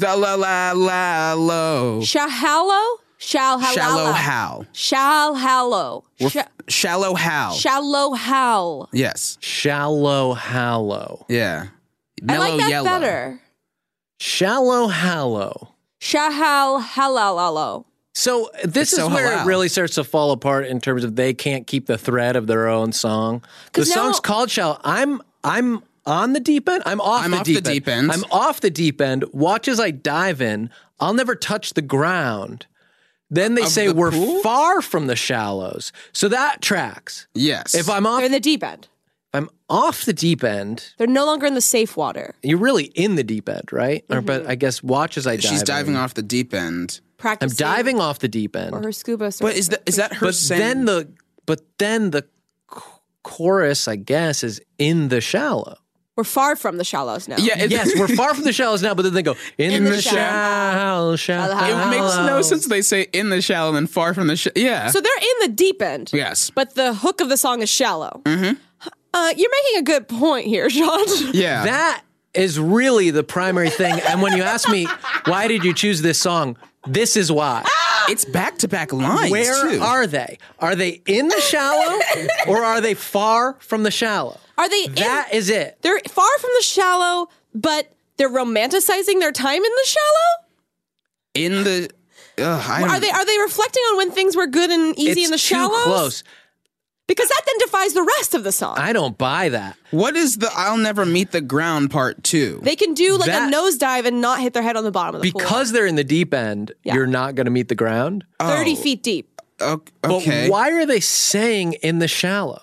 sha-la-la-la-lo. Shahalo? Shal Shallow Hal. Shal Hallow. We're f- Shallow Hal. Shallow Hal. Yes. Shallow Hallow. Yeah. I Mellow like that Yellow. better. Shallow Hallow. Shahal Halalalo. So this It's is so where halal. it really starts to fall apart in terms of they can't keep the thread of their own song. The 'Cause now- song's called "Shall." I'm I'm on the deep end. I'm off I'm the off the deep end. deep end. I'm off the deep end. Watch as I dive in. I'll never touch the ground. Then they Of say the we're pool? far from the shallows. So that tracks. Yes. If I'm off, They're in the deep end. if I'm off the deep end. They're no longer in the safe water. You're really in the deep end, right? Or, but I guess watch as I dive. She's diving in. off the deep end. I'm Practicing. diving off the deep end. Or her scuba surfing. But is that is that her But saying? then the but then the ch- chorus, I guess, is in the shallow. We're far from the shallows now. yeah, it, Yes, we're far from the shallows now, but then they go in, In the, the shallow, shallow. it makes no sense. They say in the shallow and then far from the sh- yeah. So they're in the deep end. yes. But the hook of the song is shallow. Mm-hmm. Uh, you're making a good point here, Sean. Yeah. That is really the primary thing. And when you ask me why did you choose this song, this is why. It's back to back lines. Where too. are they? Are they in the shallow or are they far from the shallow? Are they in- That is it. They're far from the shallow, but they're romanticizing their time in the shallow? in the? Ugh, I don't, Are they are they reflecting on when things were good and easy It's in the too shallows? close. Because that then defies the rest of the song. I don't buy that. What is the "I'll never meet the ground" part two? They can do like That- a nosedive and not hit their head on the bottom of the Because they're in the deep end, Yeah. you're not going to meet the ground. pool. thirty Oh. feet deep. O- But okay. why are they saying in the shallow?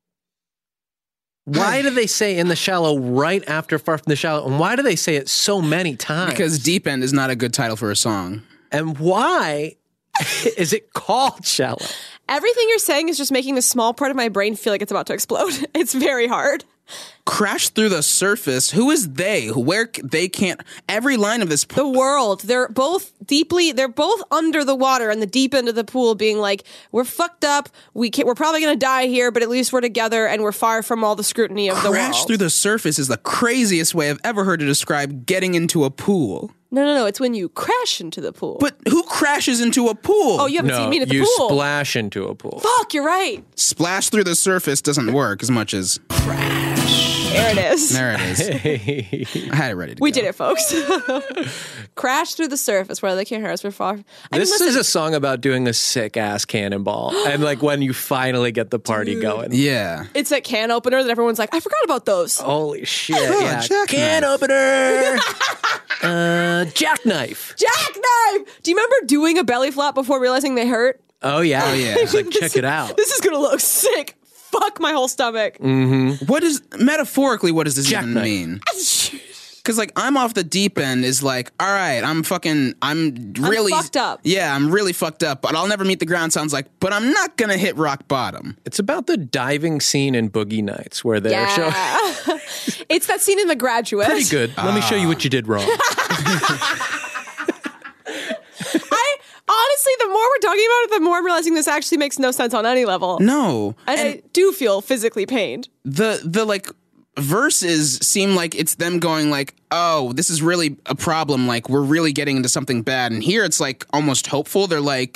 Why do they say in the shallow right after far from the shallow? And why do they say it so many times? Because Deep End is not a good title for a song. and why is it called shallow? Everything you're saying is just making the small part of my brain feel like it's about to explode. It's very hard. Crash through the surface. Who is they? Where c- they can't? Every line of this. The world, they're both deeply, they're both under the water and the deep end of the pool being like, we're fucked up. We can't, we're probably going to die here, but at least we're together and we're far from all the scrutiny of the Crash world. through the surface is the craziest way I've ever heard to describe getting into a pool. No, no, no. It's when you crash into the pool. But who crashes into a pool? oh, you haven't No, seen me at the you pool. splash into a pool. Fuck, you're right. Splash through the surface doesn't work as much as There it is. there it is. I had it ready to We go. did it, folks. Crash through the surface where they can't hurt us. We're far. I mean, This listen, is a song about doing a sick ass cannonball, and like when you finally get the party going. Yeah. it's that can opener that everyone's like, I forgot about those. Holy shit! Oh, yeah, jackknife. can opener, uh, jackknife. Jackknife! Do you remember doing a belly flop before realizing they hurt? Oh yeah, Oh, yeah. It's like check it out. This is gonna look sick. Fuck my whole stomach. What is metaphorically? What does this even Jackknife. mean? Because like I'm off the deep end is like, all right, I'm fucking, I'm really fucked up. Yeah, I'm really fucked up. But I'll never meet the ground. Sounds like, but I'm not gonna hit rock bottom. It's about the diving scene in Boogie Nights where they're showing. Yeah. It's that scene in The Graduate. Pretty good. Let me show you what you did wrong. I honestly, the more we're talking about it, the more I'm realizing this actually makes no sense on any level. No, And, I do feel physically pained. the the like verses seem like it's them going like, oh, this is really a problem. Like we're really getting into something bad. And here it's like almost hopeful. They're like,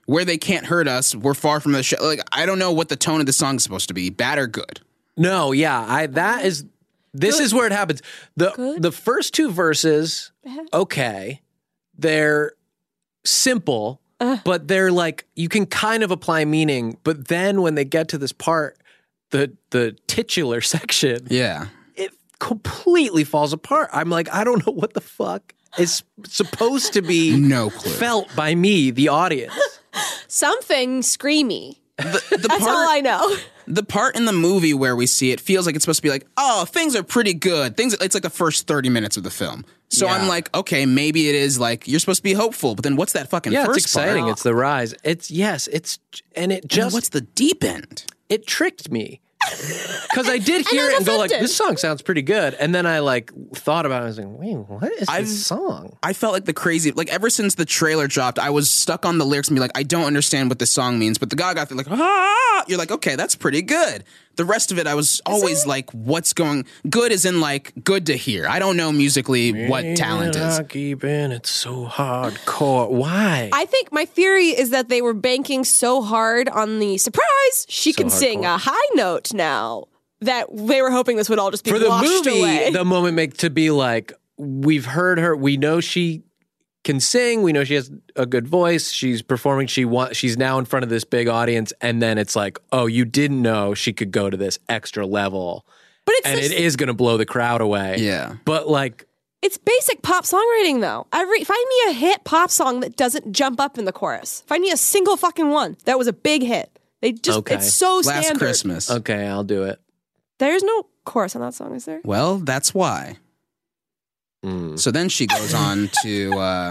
where they can't hurt us, we're far from the show. Like, I don't know what the tone of the song is supposed to be, bad or good. No, yeah, I that is this Good. is where it happens. The Good. the first two verses, okay, they're simple, Uh. but they're like you can kind of apply meaning. But then when they get to this part, the the titular section, Yeah. it completely falls apart. I'm like, I don't know what the fuck is supposed to be No clue. felt by me, the audience. Something screamy. The, the That's part, all I know. The part in the movie where we see it feels like it's supposed to be like, oh, things are pretty good. Things. It's like the first thirty minutes of the film. So Yeah. I'm like, okay, maybe it is like you're supposed to be hopeful, but then what's that fucking Yeah, first it's exciting. part? It's the rise. It's yes, it's and it And just what's the deep end? it tricked me. Because I did hear I'm it and go like, offended. this song sounds pretty good. And then I like thought about it. I was like, wait, what is I've- this song? I felt like the crazy, like ever since the trailer dropped, I was stuck on the lyrics and be like, I don't understand what this song means. But the Gaga thing, like, ah, you're like, okay, that's pretty good. The rest of it, I was always like, what's going, good is in like, good to hear. I don't know musically what talent is. Keeping it so hardcore. Why? I think my theory is that they were banking so hard on the surprise she So can sing hardcore. a high note now that they were hoping this would all just be For the washed movie, away. the moment make to be like, we've heard her. We know she can sing. We know she has a good voice. She's performing. She want. She's now in front of this big audience. And then it's like, oh, you didn't know she could go to this extra level. but it's And just- it is going to blow the crowd away. Yeah. But like, it's basic pop songwriting though. Every find me a hit pop song that doesn't jump up in the chorus. Find me a single fucking one that was a big hit. They just Okay. it's so Last standard. Christmas. okay, I'll do it. There's no chorus on that song, is there? Well, that's why. Mm. So then she goes on to, uh,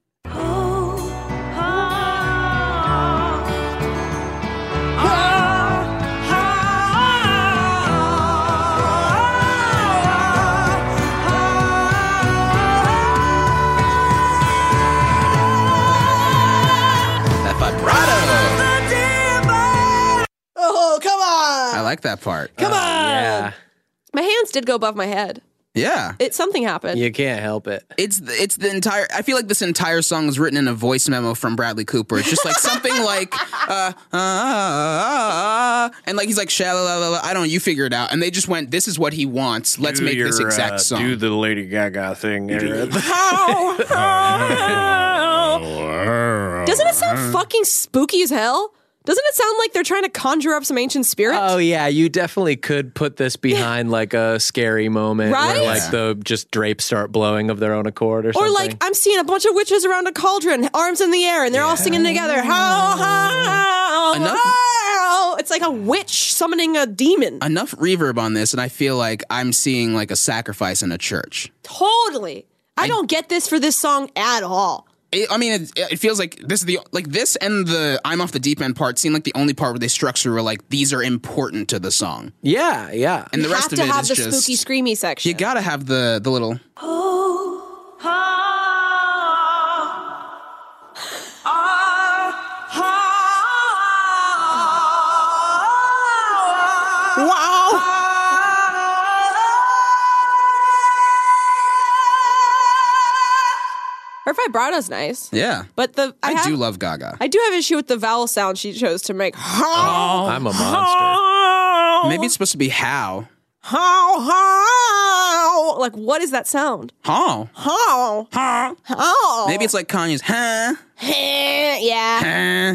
that vibrato. Oh, come on. I like that part. Come on. Yeah. My hands did go above my head. Yeah. It something happened. You can't help it. It's the, it's the entire. I feel like this entire song was written in a voice memo from Bradley Cooper. It's just like something like, uh, uh, uh, uh, and like he's like, sha-la-la-la-la. I don't know. You figure it out. And they just went, this is what he wants. Let's make this exact song. Do the Lady Gaga thing. Doesn't it sound fucking spooky as hell? Doesn't it sound like they're trying to conjure up some ancient spirits? Oh yeah, you definitely could put this behind like a scary moment Right? where like the just drapes start blowing of their own accord or Or something. like I'm seeing a bunch of witches around a cauldron, arms in the air, and they're all singing together. How, how, Enough- how. It's like a witch summoning a demon. Enough reverb on this, and I feel like I'm seeing like a sacrifice in a church. Totally. I, don't get this for this song at all. It, I mean, it, it feels like this is the like this and the "I'm off the deep end" part seem like the only part where they structure were like these are important to the song, yeah, yeah. and the You rest have of to it have is the just spooky, screamy section. you gotta have the the little. Her vibrato's nice, Yeah, but the I, I, have, do love Gaga. I do have issue with the vowel sound she chose to make. I'm a monster. Maybe it's supposed to be how. How, how. Like, what is that sound? How? How, How? how. Maybe it's like Kanye's huh? yeah.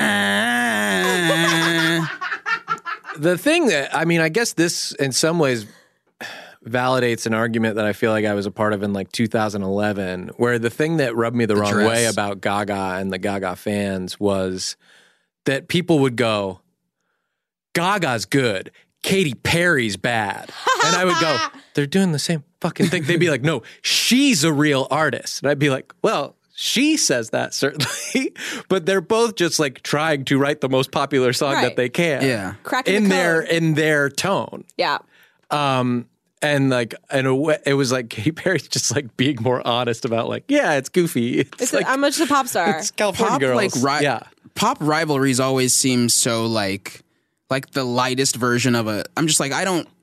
Huh? The thing that I mean, I guess this in some ways validates an argument that I feel like I was a part of in like two thousand eleven, where the thing that rubbed me the, wrong dress. way about Gaga and the Gaga fans was that people would go, Gaga's good, Katy Perry's bad. And I would go, they're doing the same fucking thing. They'd be like, no, she's a real artist. And I'd be like, well, she says that certainly, but they're both just like trying to write the most popular song Right. that they can. Yeah. Cracking in the their code. in their tone. Yeah. Um, and like, in a way, it was like Katy Perry's just like being more honest about like, yeah, it's goofy. It's, It's like I'm just a pop star. it's California Pop girls. like ri- yeah, pop rivalries always seem so like like the lightest version of a. I'm just like I don't.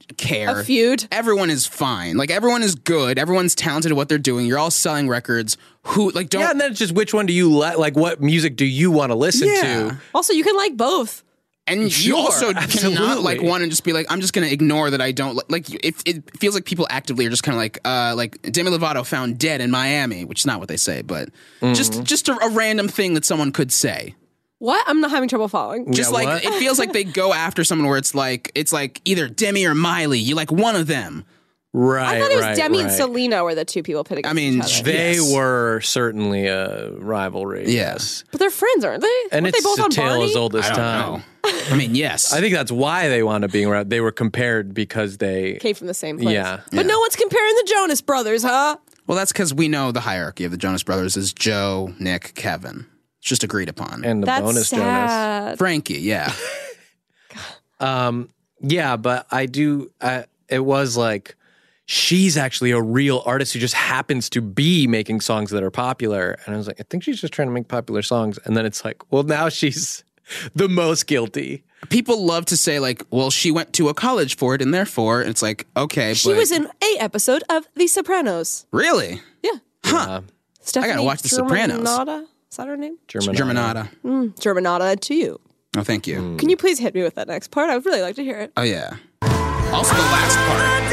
care. A feud. Everyone is fine. Like everyone is good. Everyone's talented at what they're doing. You're all selling records. Who like don't? Yeah, and then it's just which one do you like? Like, what music do you want to listen Yeah. to? Also, you can like both. And you Sure, also absolutely. cannot like want to just be like, I'm just going to ignore that I don't li-. like. It, it feels like people actively are just kind of like, uh, like Demi Lovato found dead in Miami, which is not what they say, but Mm-hmm. just just a, a random thing that someone could say. What? I'm not having trouble following. Just Yeah, like what? it feels like they go after someone where it's like it's like either Demi or Miley. You like one of them. Right. I thought it was right, Demi right. and Selena were the two people pitting against I mean, each other. They Yes. were certainly a rivalry. Yes. But they're friends, aren't they? And Weren't it's they both a on tale Barney? as old as I don't time. know. I mean, yes. I think that's why they wound up being around. They were compared because they. Came from the same place. Yeah. But no one's comparing the Jonas Brothers, huh? Well, that's because we know the hierarchy of the Jonas Brothers is Joe, Nick, Kevin. It's just agreed upon. And the That's bonus Jonas. sad. Frankie, yeah. Um, yeah, but I do. I, it was like she's actually a real artist who just happens to be making songs that are popular. And I was like, I think she's just trying to make popular songs. And then it's like, well, now she's the most guilty. People love to say like, well, she went to a college for it, and therefore it's like, okay, She but was in a episode of The Sopranos. really Yeah. Huh. Stephanie watch The Sopranos. Germanotta? Is that her name? German. Germanata. Germanotta to you. Oh, thank you. Hmm. Can you please hit me with that next part? I would really like to hear it. Oh yeah. Also the last part.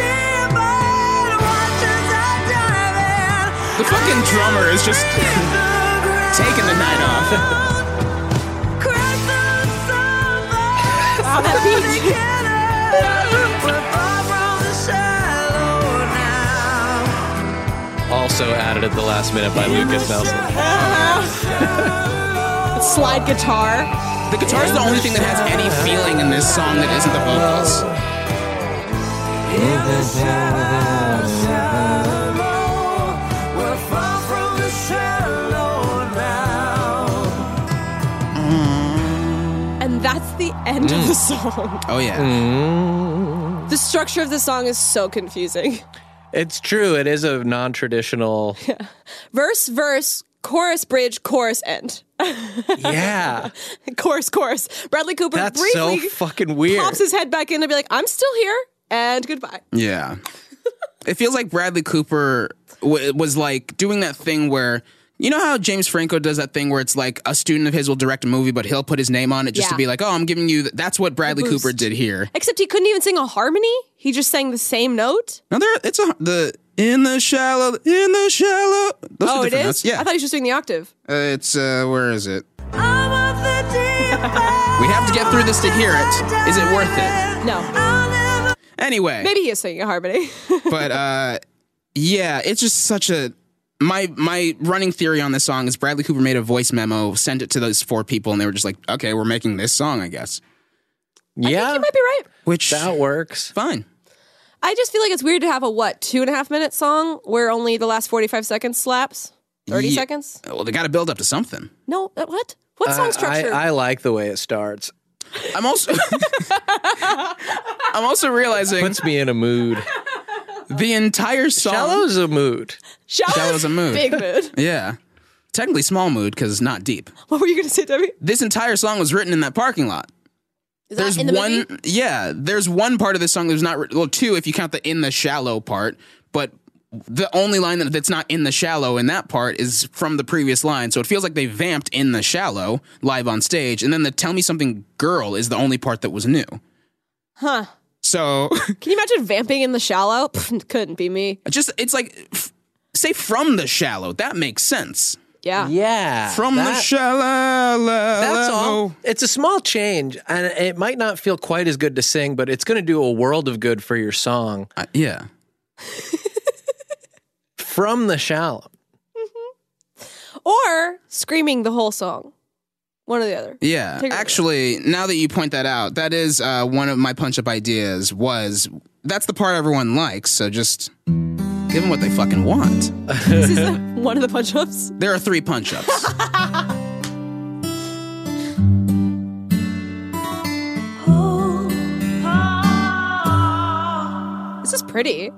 The fucking drummer is just taking the night off. Wow, that beat. Also added at the last minute by Lucas Nelson. Slide guitar. The guitar is the only thing that has any feeling in this song that isn't the vocals. And that's the end of the song. Oh yeah. The structure of the song is so confusing. It's true. It is a non-traditional. Verse, verse, chorus, bridge, chorus, end. Yeah. chorus, chorus. Bradley Cooper That's so briefly fucking weird. pops his head back in to be like, I'm still here, and goodbye. Yeah. It feels like Bradley Cooper w- was like doing that thing where, you know how James Franco does that thing where it's like a student of his will direct a movie, but he'll put his name on it just Yeah. to be like, oh, I'm giving you, th-. That's what Bradley boost. Cooper did here. Except he couldn't even sing a harmony. He just sang the same note. No, there, it's a, the, in the shallow, in the shallow. Those Oh, are it different is? notes. Yeah. I thought he was just doing the octave. Uh, it's, uh, where is it? We have to get through this to hear it. Is it worth it? No. Anyway. Maybe he is singing a harmony. But uh yeah, it's just such a my my running theory on this song is Bradley Cooper made a voice memo, sent it to those four people, and they were just like, okay, we're making this song, I guess. Yeah. You might be right. Which That works. fine. I just feel like it's weird to have a, what, two and a half minute song where only the last forty-five seconds slaps? thirty Yeah. seconds? Well, they got to build up to something. No, uh, what? What song I, structure? I like the way it starts. I'm also I'm also realizing Puts me in a mood. the entire song. Shallow's a mood. Shallow's Shallow's a mood. Big mood. Yeah, technically small mood because it's not deep. What were you going to say, Debbie? This entire song was written in that parking lot. Is that There's in the one, movie? yeah. There's one part of this song that's not writ- well, two if you count the in the shallow part, but the only line that, that's not in the shallow in that part is from the previous line. So it feels like they vamped in the shallow live on stage, and then the "Tell Me Something, Girl" is the only part that was new. Huh. So Can you imagine vamping in the shallow? Pff, couldn't be me. just it's like f- say from the shallow. That makes sense. Yeah. Yeah. From the that- shallow. That's all. It's a small change, and it might not feel quite as good to sing, but it's going to do a world of good for your song. Uh, yeah. From the shallow. Or screaming the whole song. One or the other. Yeah, Take it actually, now that you point that out, that is uh, one of my punch-up ideas was, that's the part everyone likes, so just give them what they fucking want. This is the, one of the punch-ups. There are three punch-ups. This is pretty.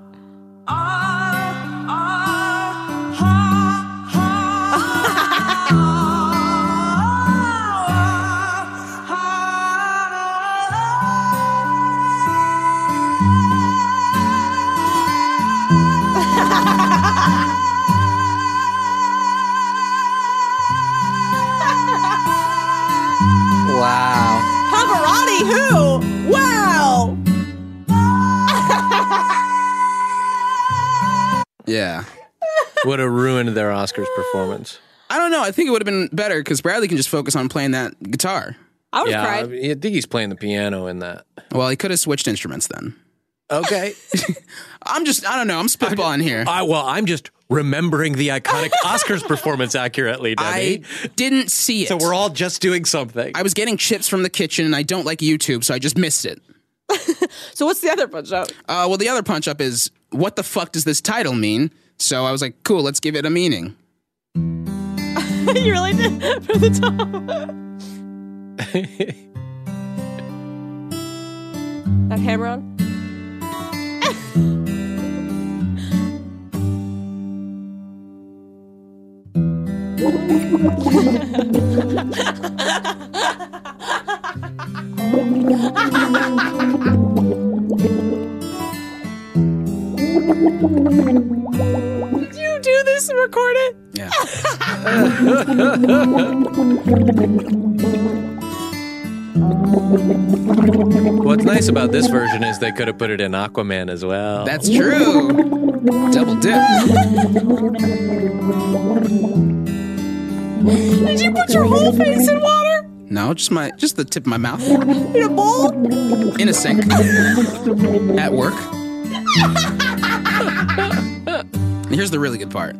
Yeah. Would have ruined their Oscars performance. I don't know. I think it would have been better because Bradley can just focus on playing that guitar. I would have Yeah, I cried. mean, I think he's playing the piano in that. Well, he could have switched instruments then. Okay. I'm just, I don't know. I'm spitballing here. I, well, I'm just remembering the iconic Oscars performance accurately, I Debbie. didn't see it. So we're all just doing something. I was getting chips from the kitchen and I don't like YouTube, so I just missed it. So what's the other punch up? Uh, well, the other punch up is, what the fuck does this title mean? So I was like, cool, let's give it a meaning. You really did for the top. That hammer on? Did you do this and record it? Yeah. What's nice about this version is they could have put it in Aquaman as well. That's true. Double dip. Did you put your whole face in water? No, just my, just the tip of my mouth. In a bowl? In a sink. At work. And here's the really good part.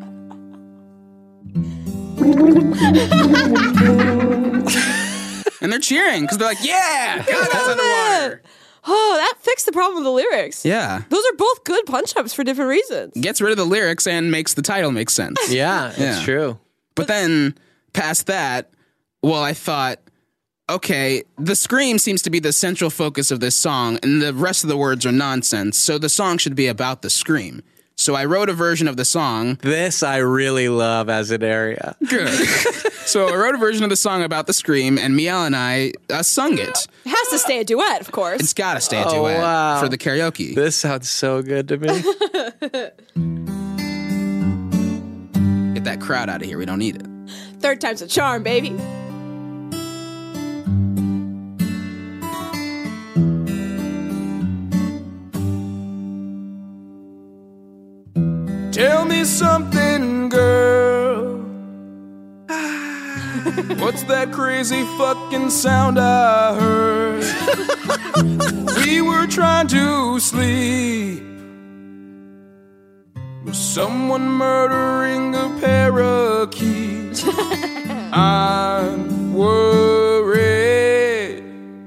And they're cheering because they're like, yeah, Gaga's underwater. Oh, that fixed the problem with the lyrics. Yeah. Those are both good punch ups for different reasons. Gets rid of the lyrics and makes the title make sense. Yeah, it's Yeah. true. But then past that, well, I thought, okay, the scream seems to be the central focus of this song, and the rest of the words are nonsense. So the song should be about the scream. So I wrote a version of the song. This I really love as an area. Good. So I wrote a version of the song about the scream, and Miel and I uh, sung it. It has to stay a duet, of course. It's got to stay a Oh, duet wow. for the karaoke. This sounds so good to me. Get that crowd out of here. We don't need it. Third time's a charm, baby. Tell me something, girl. What's that crazy fucking sound I heard? We were trying to sleep. Was someone murdering a parakeet? I'm worried.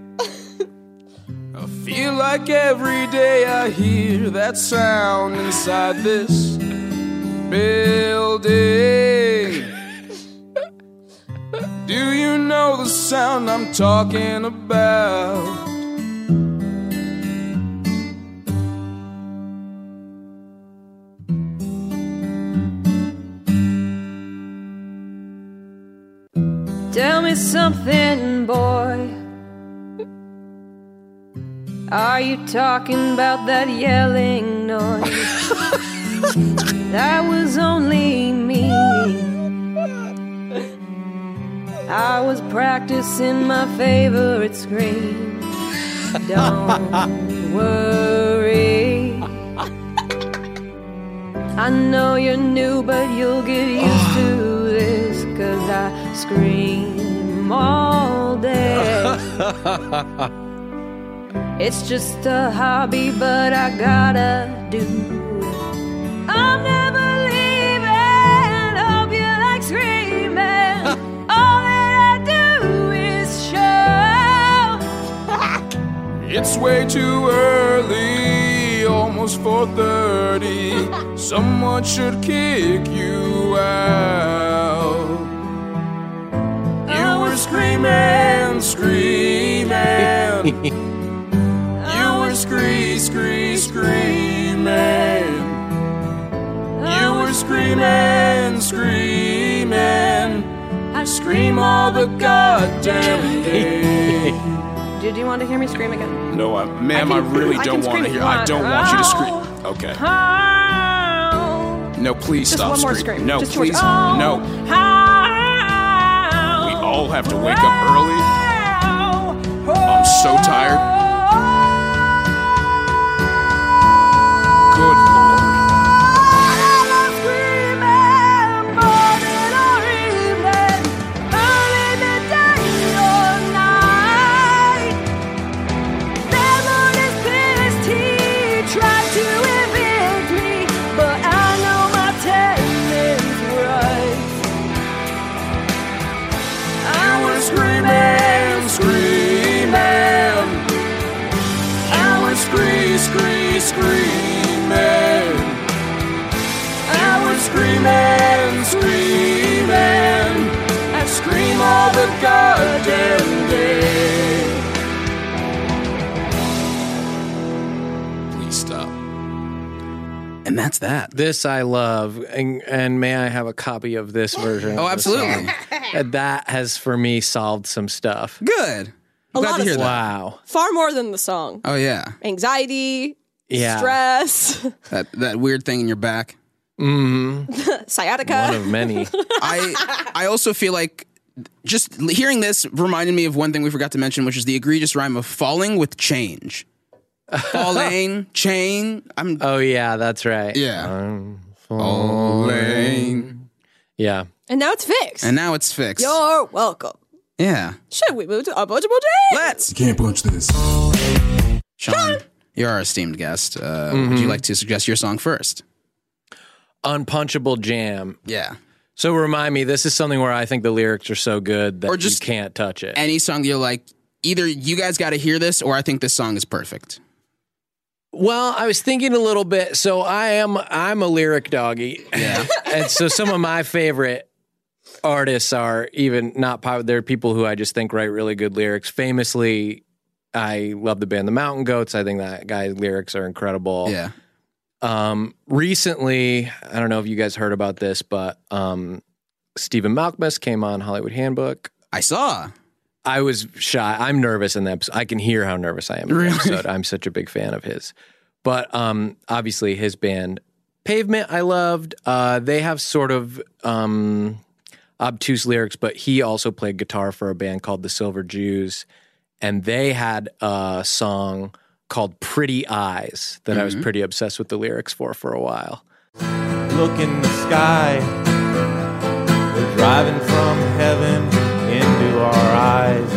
I feel like every day I hear that sound inside this building. Do you know the sound I'm talking about? Tell me something, boy. Are you talking about that yelling noise? That was only me. I was practicing my favorite scream. Don't worry. I know you're new, but you'll get used to this, 'cause I scream all day. It's just a hobby, but I gotta do it. I'm never leaving. Hope you like screaming. All that I do is show. It's way too early, almost four thirty. Someone should kick you out. You were screaming, screaming. You were scree, scree, screaming. You were screaming, screaming. I scream all the goddamn day. Did you want to hear me scream again? No, I, ma'am, I, can- really I don't can want to scream hear. if you I want. don't want you to scream. Okay. Oh. No, please Just stop one more screaming. scream. No, Just two please. more- No. We all have to wake up early. I'm so tired. Good Lord. screaming and scream all the goddamn day. Please stop. And that's that. This I love, and, and may I have a copy of this version? Oh, of the absolutely. song? And that has, for me, solved some stuff. Good. A Glad lot to of hear that. Wow. Far more than the song. Oh yeah, Anxiety, Yeah. stress, that that weird thing in your back. sciatica. One of many. I I also feel like just hearing this reminded me of one thing we forgot to mention, which is the egregious rhyme of falling with change. Falling, chain. I'm Oh, yeah, that's right. yeah. Um, Falling. yeah. And now it's fixed. And now it's fixed. You're welcome. Yeah. Should we move to Unpunchable James? Let's. Can't punch this. Sean, you're our esteemed guest. Uh, Would you like to suggest your song first? Unpunchable Jam. Yeah. So remind me, this is something where I think the lyrics are so good that Or just you can't touch it. Any song you're like, either you guys got to hear this, or I think this song is perfect. Well, I was thinking a little bit. So I am I'm a lyric doggy. Yeah. And so some of my favorite artists are even not popular. They're people who I just think write really good lyrics. Famously, I love the band The Mountain Goats. I think that guy's lyrics are incredible. Yeah. Um, recently, I don't know if you guys heard about this, but um, Stephen Malkmus came on Hollywood Handbook. I saw. I was shy. I'm nervous in the episode. I can hear how nervous I am in the Really? episode. I'm such a big fan of his. But um, obviously his band Pavement I loved. Uh, they have sort of um, obtuse lyrics, but he also played guitar for a band called the Silver Jews. And they had a song called Pretty Eyes that I was pretty obsessed with the lyrics for for a while. Look in the sky. We're driving from heaven into our eyes.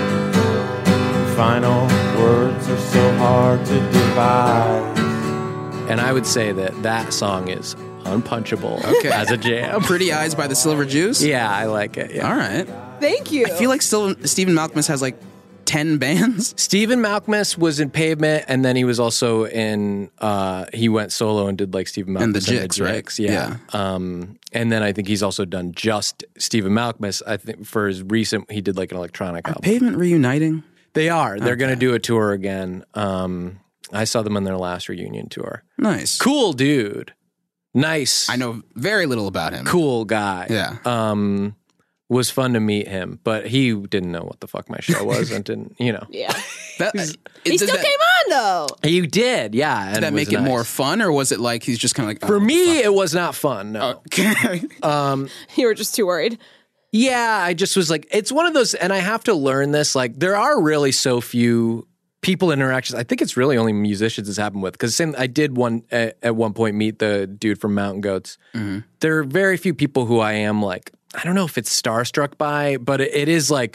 Final words are so hard to devise. And I would say that that song is unpunchable Okay. as a jam. Pretty Eyes by the Silver Jews? Yeah, I like it. Yeah. All right. Thank you. I feel like still Stephen Malkmus has like ten bands. Stephen Malkmus was in Pavement, and then he was also in. Uh, he went solo and did like Stephen Malkmus And the Jicks, right? Jicks, Yeah. Um, and then I think he's also done just Stephen Malkmus. I think for his recent, he did like an electronic album. Pavement reuniting? They are. They're going to do a tour again. Um, I saw them on their last reunion tour. Nice. Cool dude. Nice. I know very little about him. Cool guy. Yeah. Um, was fun to meet him, but he didn't know what the fuck my show was and didn't, you know. yeah. That, He does still that, came on though. You did, yeah. And Did that was make it nice. more fun, or was it like he's just kind of like, For oh, me, it was not fun. No. Okay. You were just too worried. Yeah, I just was like, it's one of those, and I have to learn this. Like, there are really so few people interactions. I think it's really only musicians it's happened with. Because I did one at, at one point meet the dude from Mountain Goats. Mm-hmm. There are very few people who I am like, I don't know if it's starstruck by, but it, it is like,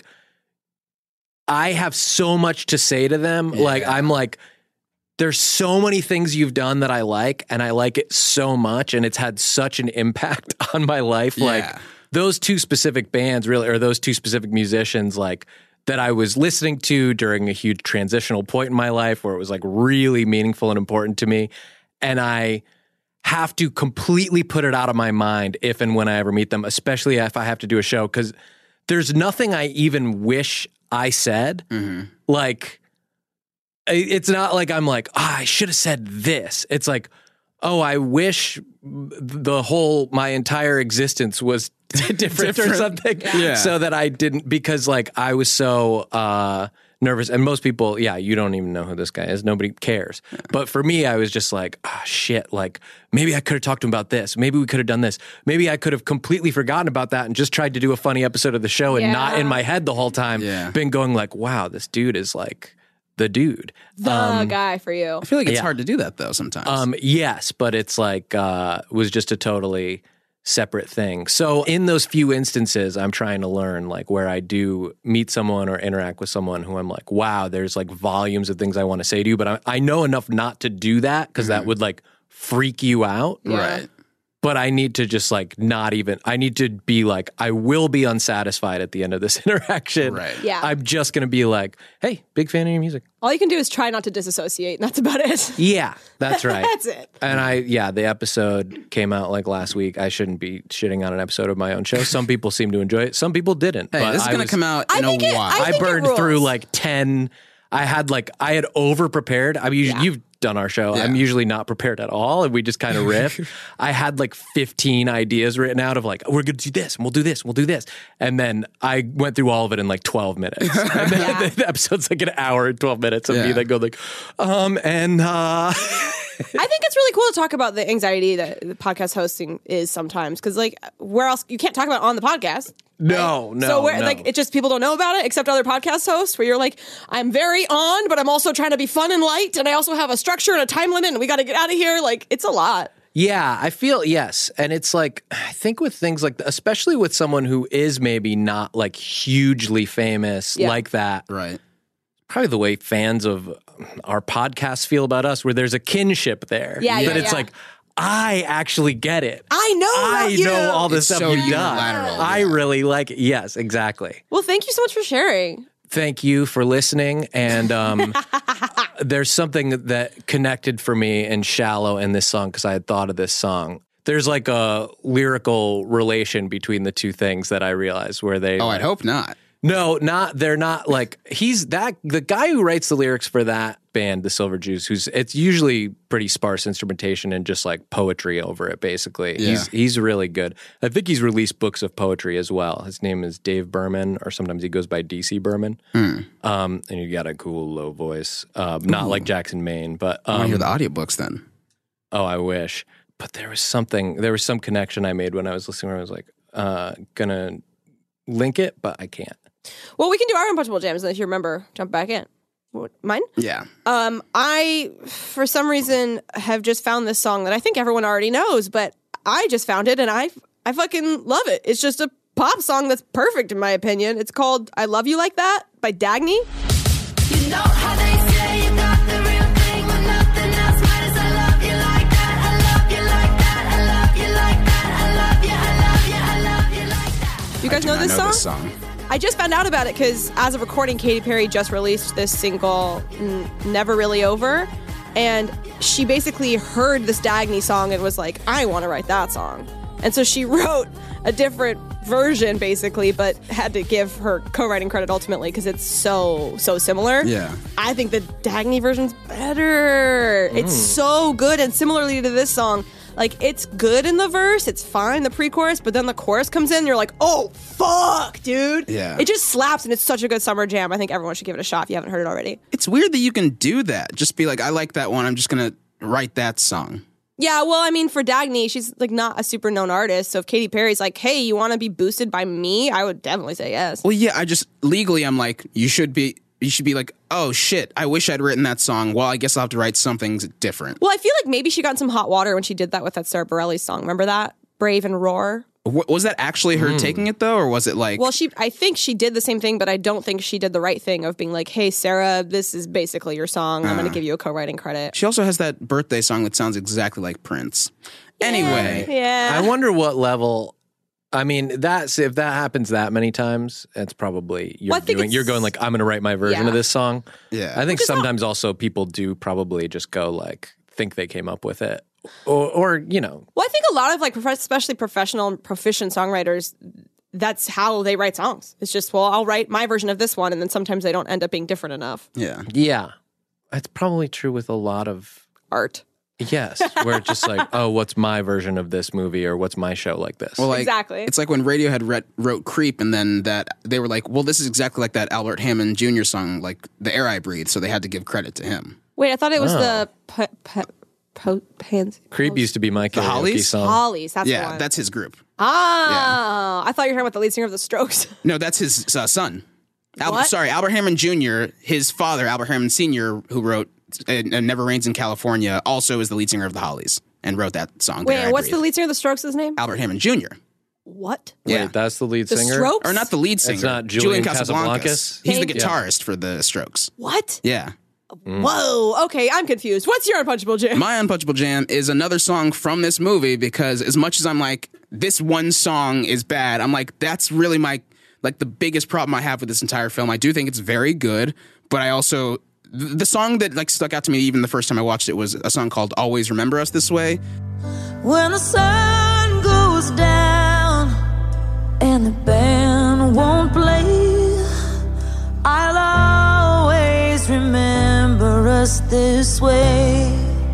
I have so much to say to them. Like, Yeah. I'm like, there's so many things you've done that I like, and I like it so much, and it's had such an impact on my life. Like, Yeah. those two specific bands really, or those two specific musicians, like, that I was listening to during a huge transitional point in my life where it was like really meaningful and important to me. And I have to completely put it out of my mind if and when I ever meet them, especially if I have to do a show, because there's nothing I even wish I said. Like, it's not like I'm like, ah, I should have said this. It's like, oh, I wish the whole, my entire existence was different, or something. Yeah. So that I didn't, because like I was so uh, nervous. And most people, yeah, you don't even know who this guy is. Nobody cares. But for me, I was just like, ah, shit, like maybe I could have talked to him about this. Maybe we could have done this. Maybe I could have completely forgotten about that and just tried to do a funny episode of the show and Yeah. not in my head the whole time. Yeah. Been going like, wow, this dude is like the dude. The guy for you. I feel like it's Yeah. hard to do that though sometimes. Um, yes, but it's like uh, was just a totally separate thing. So in those few instances, I'm trying to learn like where I do meet someone or interact with someone who I'm like, wow, there's like volumes of things I want to say to you, but I, I know enough not to do that because that would like freak you out. Yeah. Right. but I need to just like not even, I need to be like, I will be unsatisfied at the end of this interaction. Right. Yeah. I'm just going to be like, hey, big fan of your music. All you can do is try not to disassociate, and that's about it. Yeah, that's right. That's it. And I, yeah, the episode came out like last week. I shouldn't be shitting on an episode of my own show. Some people seem to enjoy it. Some people didn't. Hey, but this is I going to was- come out I in a think it- while. I I think it burned rules. through like ten. I had like, I had over prepared. I mean, usually, Yeah. you've done our show. Yeah. I'm usually not prepared at all. And we just kind of riff. I had like fifteen ideas written out of like, we're going to do this and we'll do this and we'll do this. And then I went through all of it in like twelve minutes. And then Yeah. the episode's like an hour and twelve minutes of Yeah. me that go like, um, and, uh, I think it's really cool to talk about the anxiety that the podcast hosting is sometimes, because like where else you can't talk about it on the podcast. no, no. so where no. like it just people don't know about it except other podcast hosts. Where you're like, I'm very on, but I'm also trying to be fun and light, and I also have a structure and a time limit, and we got to get out of here. Like it's a lot. Yeah, I feel yes. And it's like, I think with things like, especially with someone who is maybe not like hugely famous Yeah. like that, Right. probably the way fans of our podcast feel about us, where there's a kinship there. Yeah, That yeah, it's yeah. like, I actually get it. I know. I about you. know all the It's stuff so you've done. unilateral, I yeah. really like it. Yes, exactly. Well, thank you so much for sharing. Thank you for listening. And um, there's something that connected for me in Shallow in this song because I had thought of this song. There's like a lyrical relation between the two things that I realized where they. Oh, I'd hope not. No, not they're not like he's that the guy who writes the lyrics for that band, the Silver Jews, who's it's usually pretty sparse instrumentation and just like poetry over it, basically. Yeah. He's he's really good. I think he's released books of poetry as well. His name is Dave Berman, or sometimes he goes by D C Berman. Um, and he got a cool low voice. Um, not like Jackson Maine, but I want to hear um, the audiobooks then. oh, I wish. But there was something, there was some connection I made when I was listening where I was like, uh, gonna link it, but I can't. Well, we can do our Unpunchable Jams, and if you remember, jump back in. What, mine? Yeah. Um, I, for some reason, have just found this song that I think everyone already knows, but I just found it, and I, I fucking love it. It's just a pop song that's perfect, in my opinion. It's called "I Love You Like That" by Dagny. You know how they say you got the real thing when nothing else matters. I love you like that. I love you like that. I love you like that. I love you. I love you. I love you like that. You guys I know, do this, not know song? this song. I just found out about it because, as of recording, Katy Perry just released this single, N- Never Really Over. And she basically heard this Dagny song and was like, I want to write that song. And so she wrote a different version, basically, but had to give her co-writing credit ultimately because it's so, so similar. Yeah. I think the Dagny version's better. It's so good. And similarly to this song, like, it's good in the verse, it's fine, the pre-chorus, but then the chorus comes in and you're like, oh, fuck, dude. Yeah. It just slaps, and it's such a good summer jam. I think everyone should give it a shot if you haven't heard it already. It's weird that you can do that. Just be like, I like that one. I'm just going to write that song. Yeah, well, I mean, for Dagny, she's, like, not a super known artist, so if Katy Perry's like, hey, you want to be boosted by me? I would definitely say yes. Well, yeah, I just legally, I'm like, you should be. You should be like, oh shit, I wish I'd written that song. Well, I guess I'll have to write something different. Well, I feel like maybe she got some hot water when she did that with that Sarah Bareilles song. Remember that? Brave and Roar? W- was that actually her taking it though, or was it like? Well, she, I think she did the same thing, but I don't think she did the right thing of being like, hey, Sarah, this is basically your song. I'm going to give you a co-writing credit. she also has that birthday song that sounds exactly like Prince. Anyway, Yeah. I wonder what level. I mean, that's if that happens that many times, it's probably you're Well, I think doing. You're it's- going like, I'm going to write my version Yeah. of this song. Yeah. I think Which is not- sometimes also people do probably just go like think they came up with it, or, or you know, Well, I think a lot of like, prof- especially professional and proficient songwriters, that's how they write songs. It's just, well, I'll write my version of this one, and then sometimes they don't end up being different enough. yeah. yeah, it's probably true with a lot of Art. yes, where it's just like, oh, what's my version of this movie, or what's my show like this? Well, like, Exactly. It's like when Radiohead read, wrote "Creep," and then that they were like, "Well, this is exactly like that Albert Hammond Junior song, like "The Air I Breathe," so they had to give credit to him. Wait, I thought it was Oh. the p- p- po- pans- Creep used to be my karaoke Hollies? song. Hollies. That's the yeah, one. that's his group. Ah, I thought you were talking about the lead singer of the Strokes. No, that's his uh, son. Al- What? Sorry, Albert Hammond Junior His father, Albert Hammond Senior, who wrote uh, "Never Rains in California," also is the lead singer of the Hollies and wrote that song. Wait, "The Air and I what's Breathe." the lead singer of the Strokes' name? Albert Hammond Junior What? Yeah. Wait, that's the lead The singer. Strokes? Or not the lead singer. not Julian Casablancas? He's the Thank you. guitarist for the Strokes. What? Yeah. Whoa. Okay, I'm confused. What's your unpunchable jam? My unpunchable jam is another song from this movie because as much as I'm like, this one song is bad, I'm like, that's really my, like the biggest problem I have with this entire film. I do think it's very good, but I also, th- the song that like stuck out to me even the first time I watched it was a song called Always Remember Us This Way. When the sun goes down and the band won't play, I'll always remember us this way.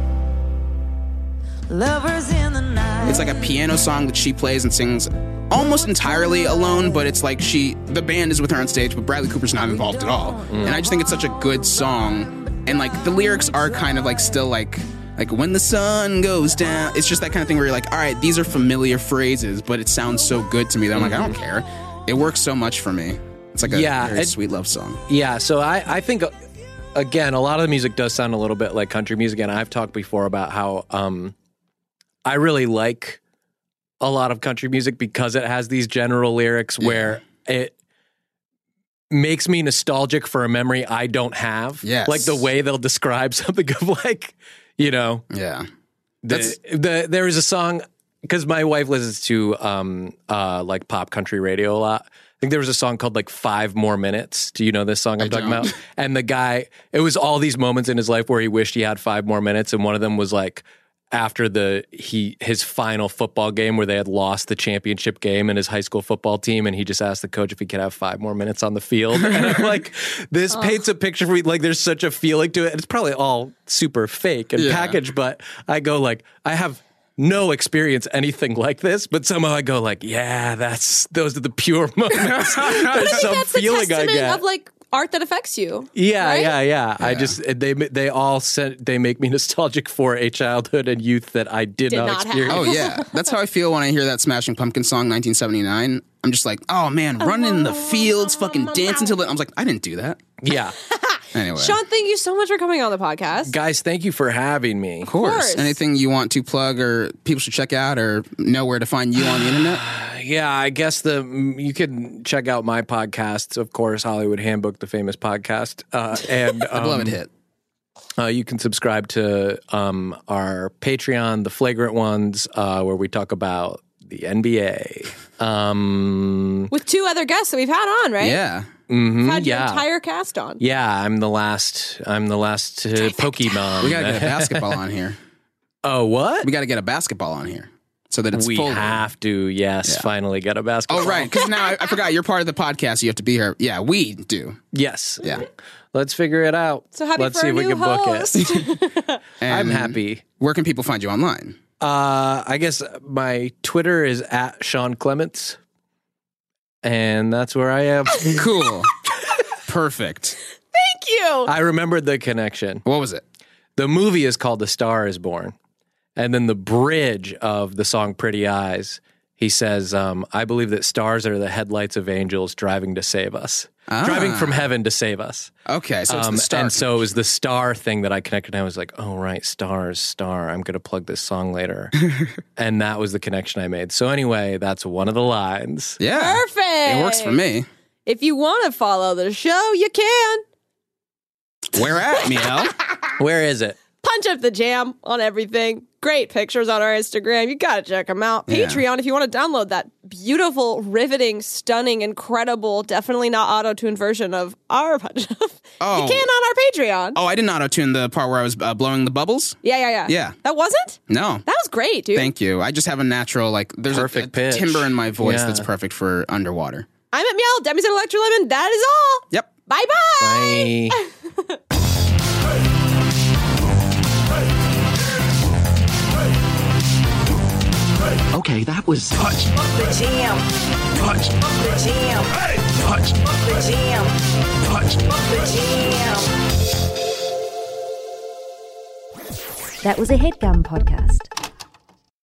Lovers in the night. It's like a piano song that she plays and sings almost entirely alone, but it's like she, the band is with her on stage, but Bradley Cooper's not involved at all. Mm. And I just think it's such a good song. And like the lyrics are kind of like still like, like when the sun goes down. It's just that kind of thing where you're like, all right, these are familiar phrases, but it sounds so good to me that I'm like, I don't care. It works so much for me. It's like a yeah, very it, sweet love song. Yeah, so I, I think, again, a lot of the music does sound a little bit like country music, and I've talked before about how um, I really like a lot of country music because it has these general lyrics yeah. where it makes me nostalgic for a memory I don't have. Yes. Like the way they'll describe something of like, you know. Yeah. The, the, there is a song, because my wife listens to um, uh, like pop country radio a lot. I think there was a song called like Five More Minutes. Do you know this song I'm I talking don't. about? And the guy, it was all these moments in his life where he wished he had five more minutes. And one of them was like after the he his final football game where they had lost the championship game in his high school football team. And he just asked the coach if he could have five more minutes on the field. And I'm like, this oh. paints a picture for me. Like there's such a feeling to it. It's probably all super fake and yeah. packaged, but I go like, I have no experience anything like this, but somehow I go like, yeah, that's those are the pure moments. But I think some that's the feeling testament I get. of like art that affects you. Yeah, right? yeah, yeah, yeah. I just they they all sent, they make me nostalgic for a childhood and youth that I did, Did not, not experience. Oh yeah, that's how I feel when I hear that Smashing Pumpkins song, nineteen seventy-nine. I'm just like, oh man, running in the fields, fucking dancing till the. I was like, I didn't do that. Yeah. Anyway, Sean, thank you so much for coming on the podcast. Guys, thank you for having me. Of course. course. Anything you want to plug or people should check out or know where to find you on the internet? Yeah, I guess the you can check out my podcasts, of course, Hollywood Handbook, the famous podcast, uh, and um, the beloved hit. Uh, you can subscribe to um, our Patreon, the Flagrant Ones, uh, where we talk about the N B A um, with two other guests that we've had on, right? Yeah. Mm-hmm, Had your yeah. entire cast on. Yeah, I'm the last. I'm the last uh, Pokemon. We gotta get a basketball on here. Oh, what? We gotta get a basketball on here so that it's we full. have to. Yes, Yeah. finally get a basketball. Oh right, because now I, I forgot you're part of the podcast. You have to be here. Yeah, we do. Yes. Yeah. Let's figure it out. So happy Let's for see a if we new can book host. it. I'm And happy. Where can people find you online? Uh, I guess my Twitter is at Sean Clements, and that's where I am. Cool. Perfect. Thank you. I remembered the connection. What was it? The movie is called The Star is Born. And then the bridge of the song Pretty Eyes, he says, um, I believe that stars are the headlights of angels driving to save us. Ah. Driving from heaven to save us. Okay, so it's Um, the star. and so it was the star thing that I connected. And I was like, oh, right, stars, star. I'm going to plug this song later. And that was the connection I made. So anyway, that's one of the lines. Yeah. Perfect. It works for me. If you want to follow the show, you can. Where at, Miel? Where is it? Punch Up the Jam on everything. Great pictures on our Instagram. You got to check them out. Yeah. Patreon, if you want to download that beautiful, riveting, stunning, incredible, definitely not auto-tune version of our Punch Up. Oh. You can on our Patreon. Oh, I didn't auto-tune the part where I was uh, blowing the bubbles? Yeah, yeah, yeah. Yeah. That wasn't? No. That was great, dude. Thank you. I just have a natural, like, there's Perfect a, a pitch. timbre in my voice Yeah. that's perfect for underwater. I'm at Miel, Demi's at Electro Lemon. That is all. Yep. Bye-bye. Bye. Okay, that was Punch up the jam. Punch up the jam. Punch up the jam. Punch up the jam. That was a HeadGum podcast.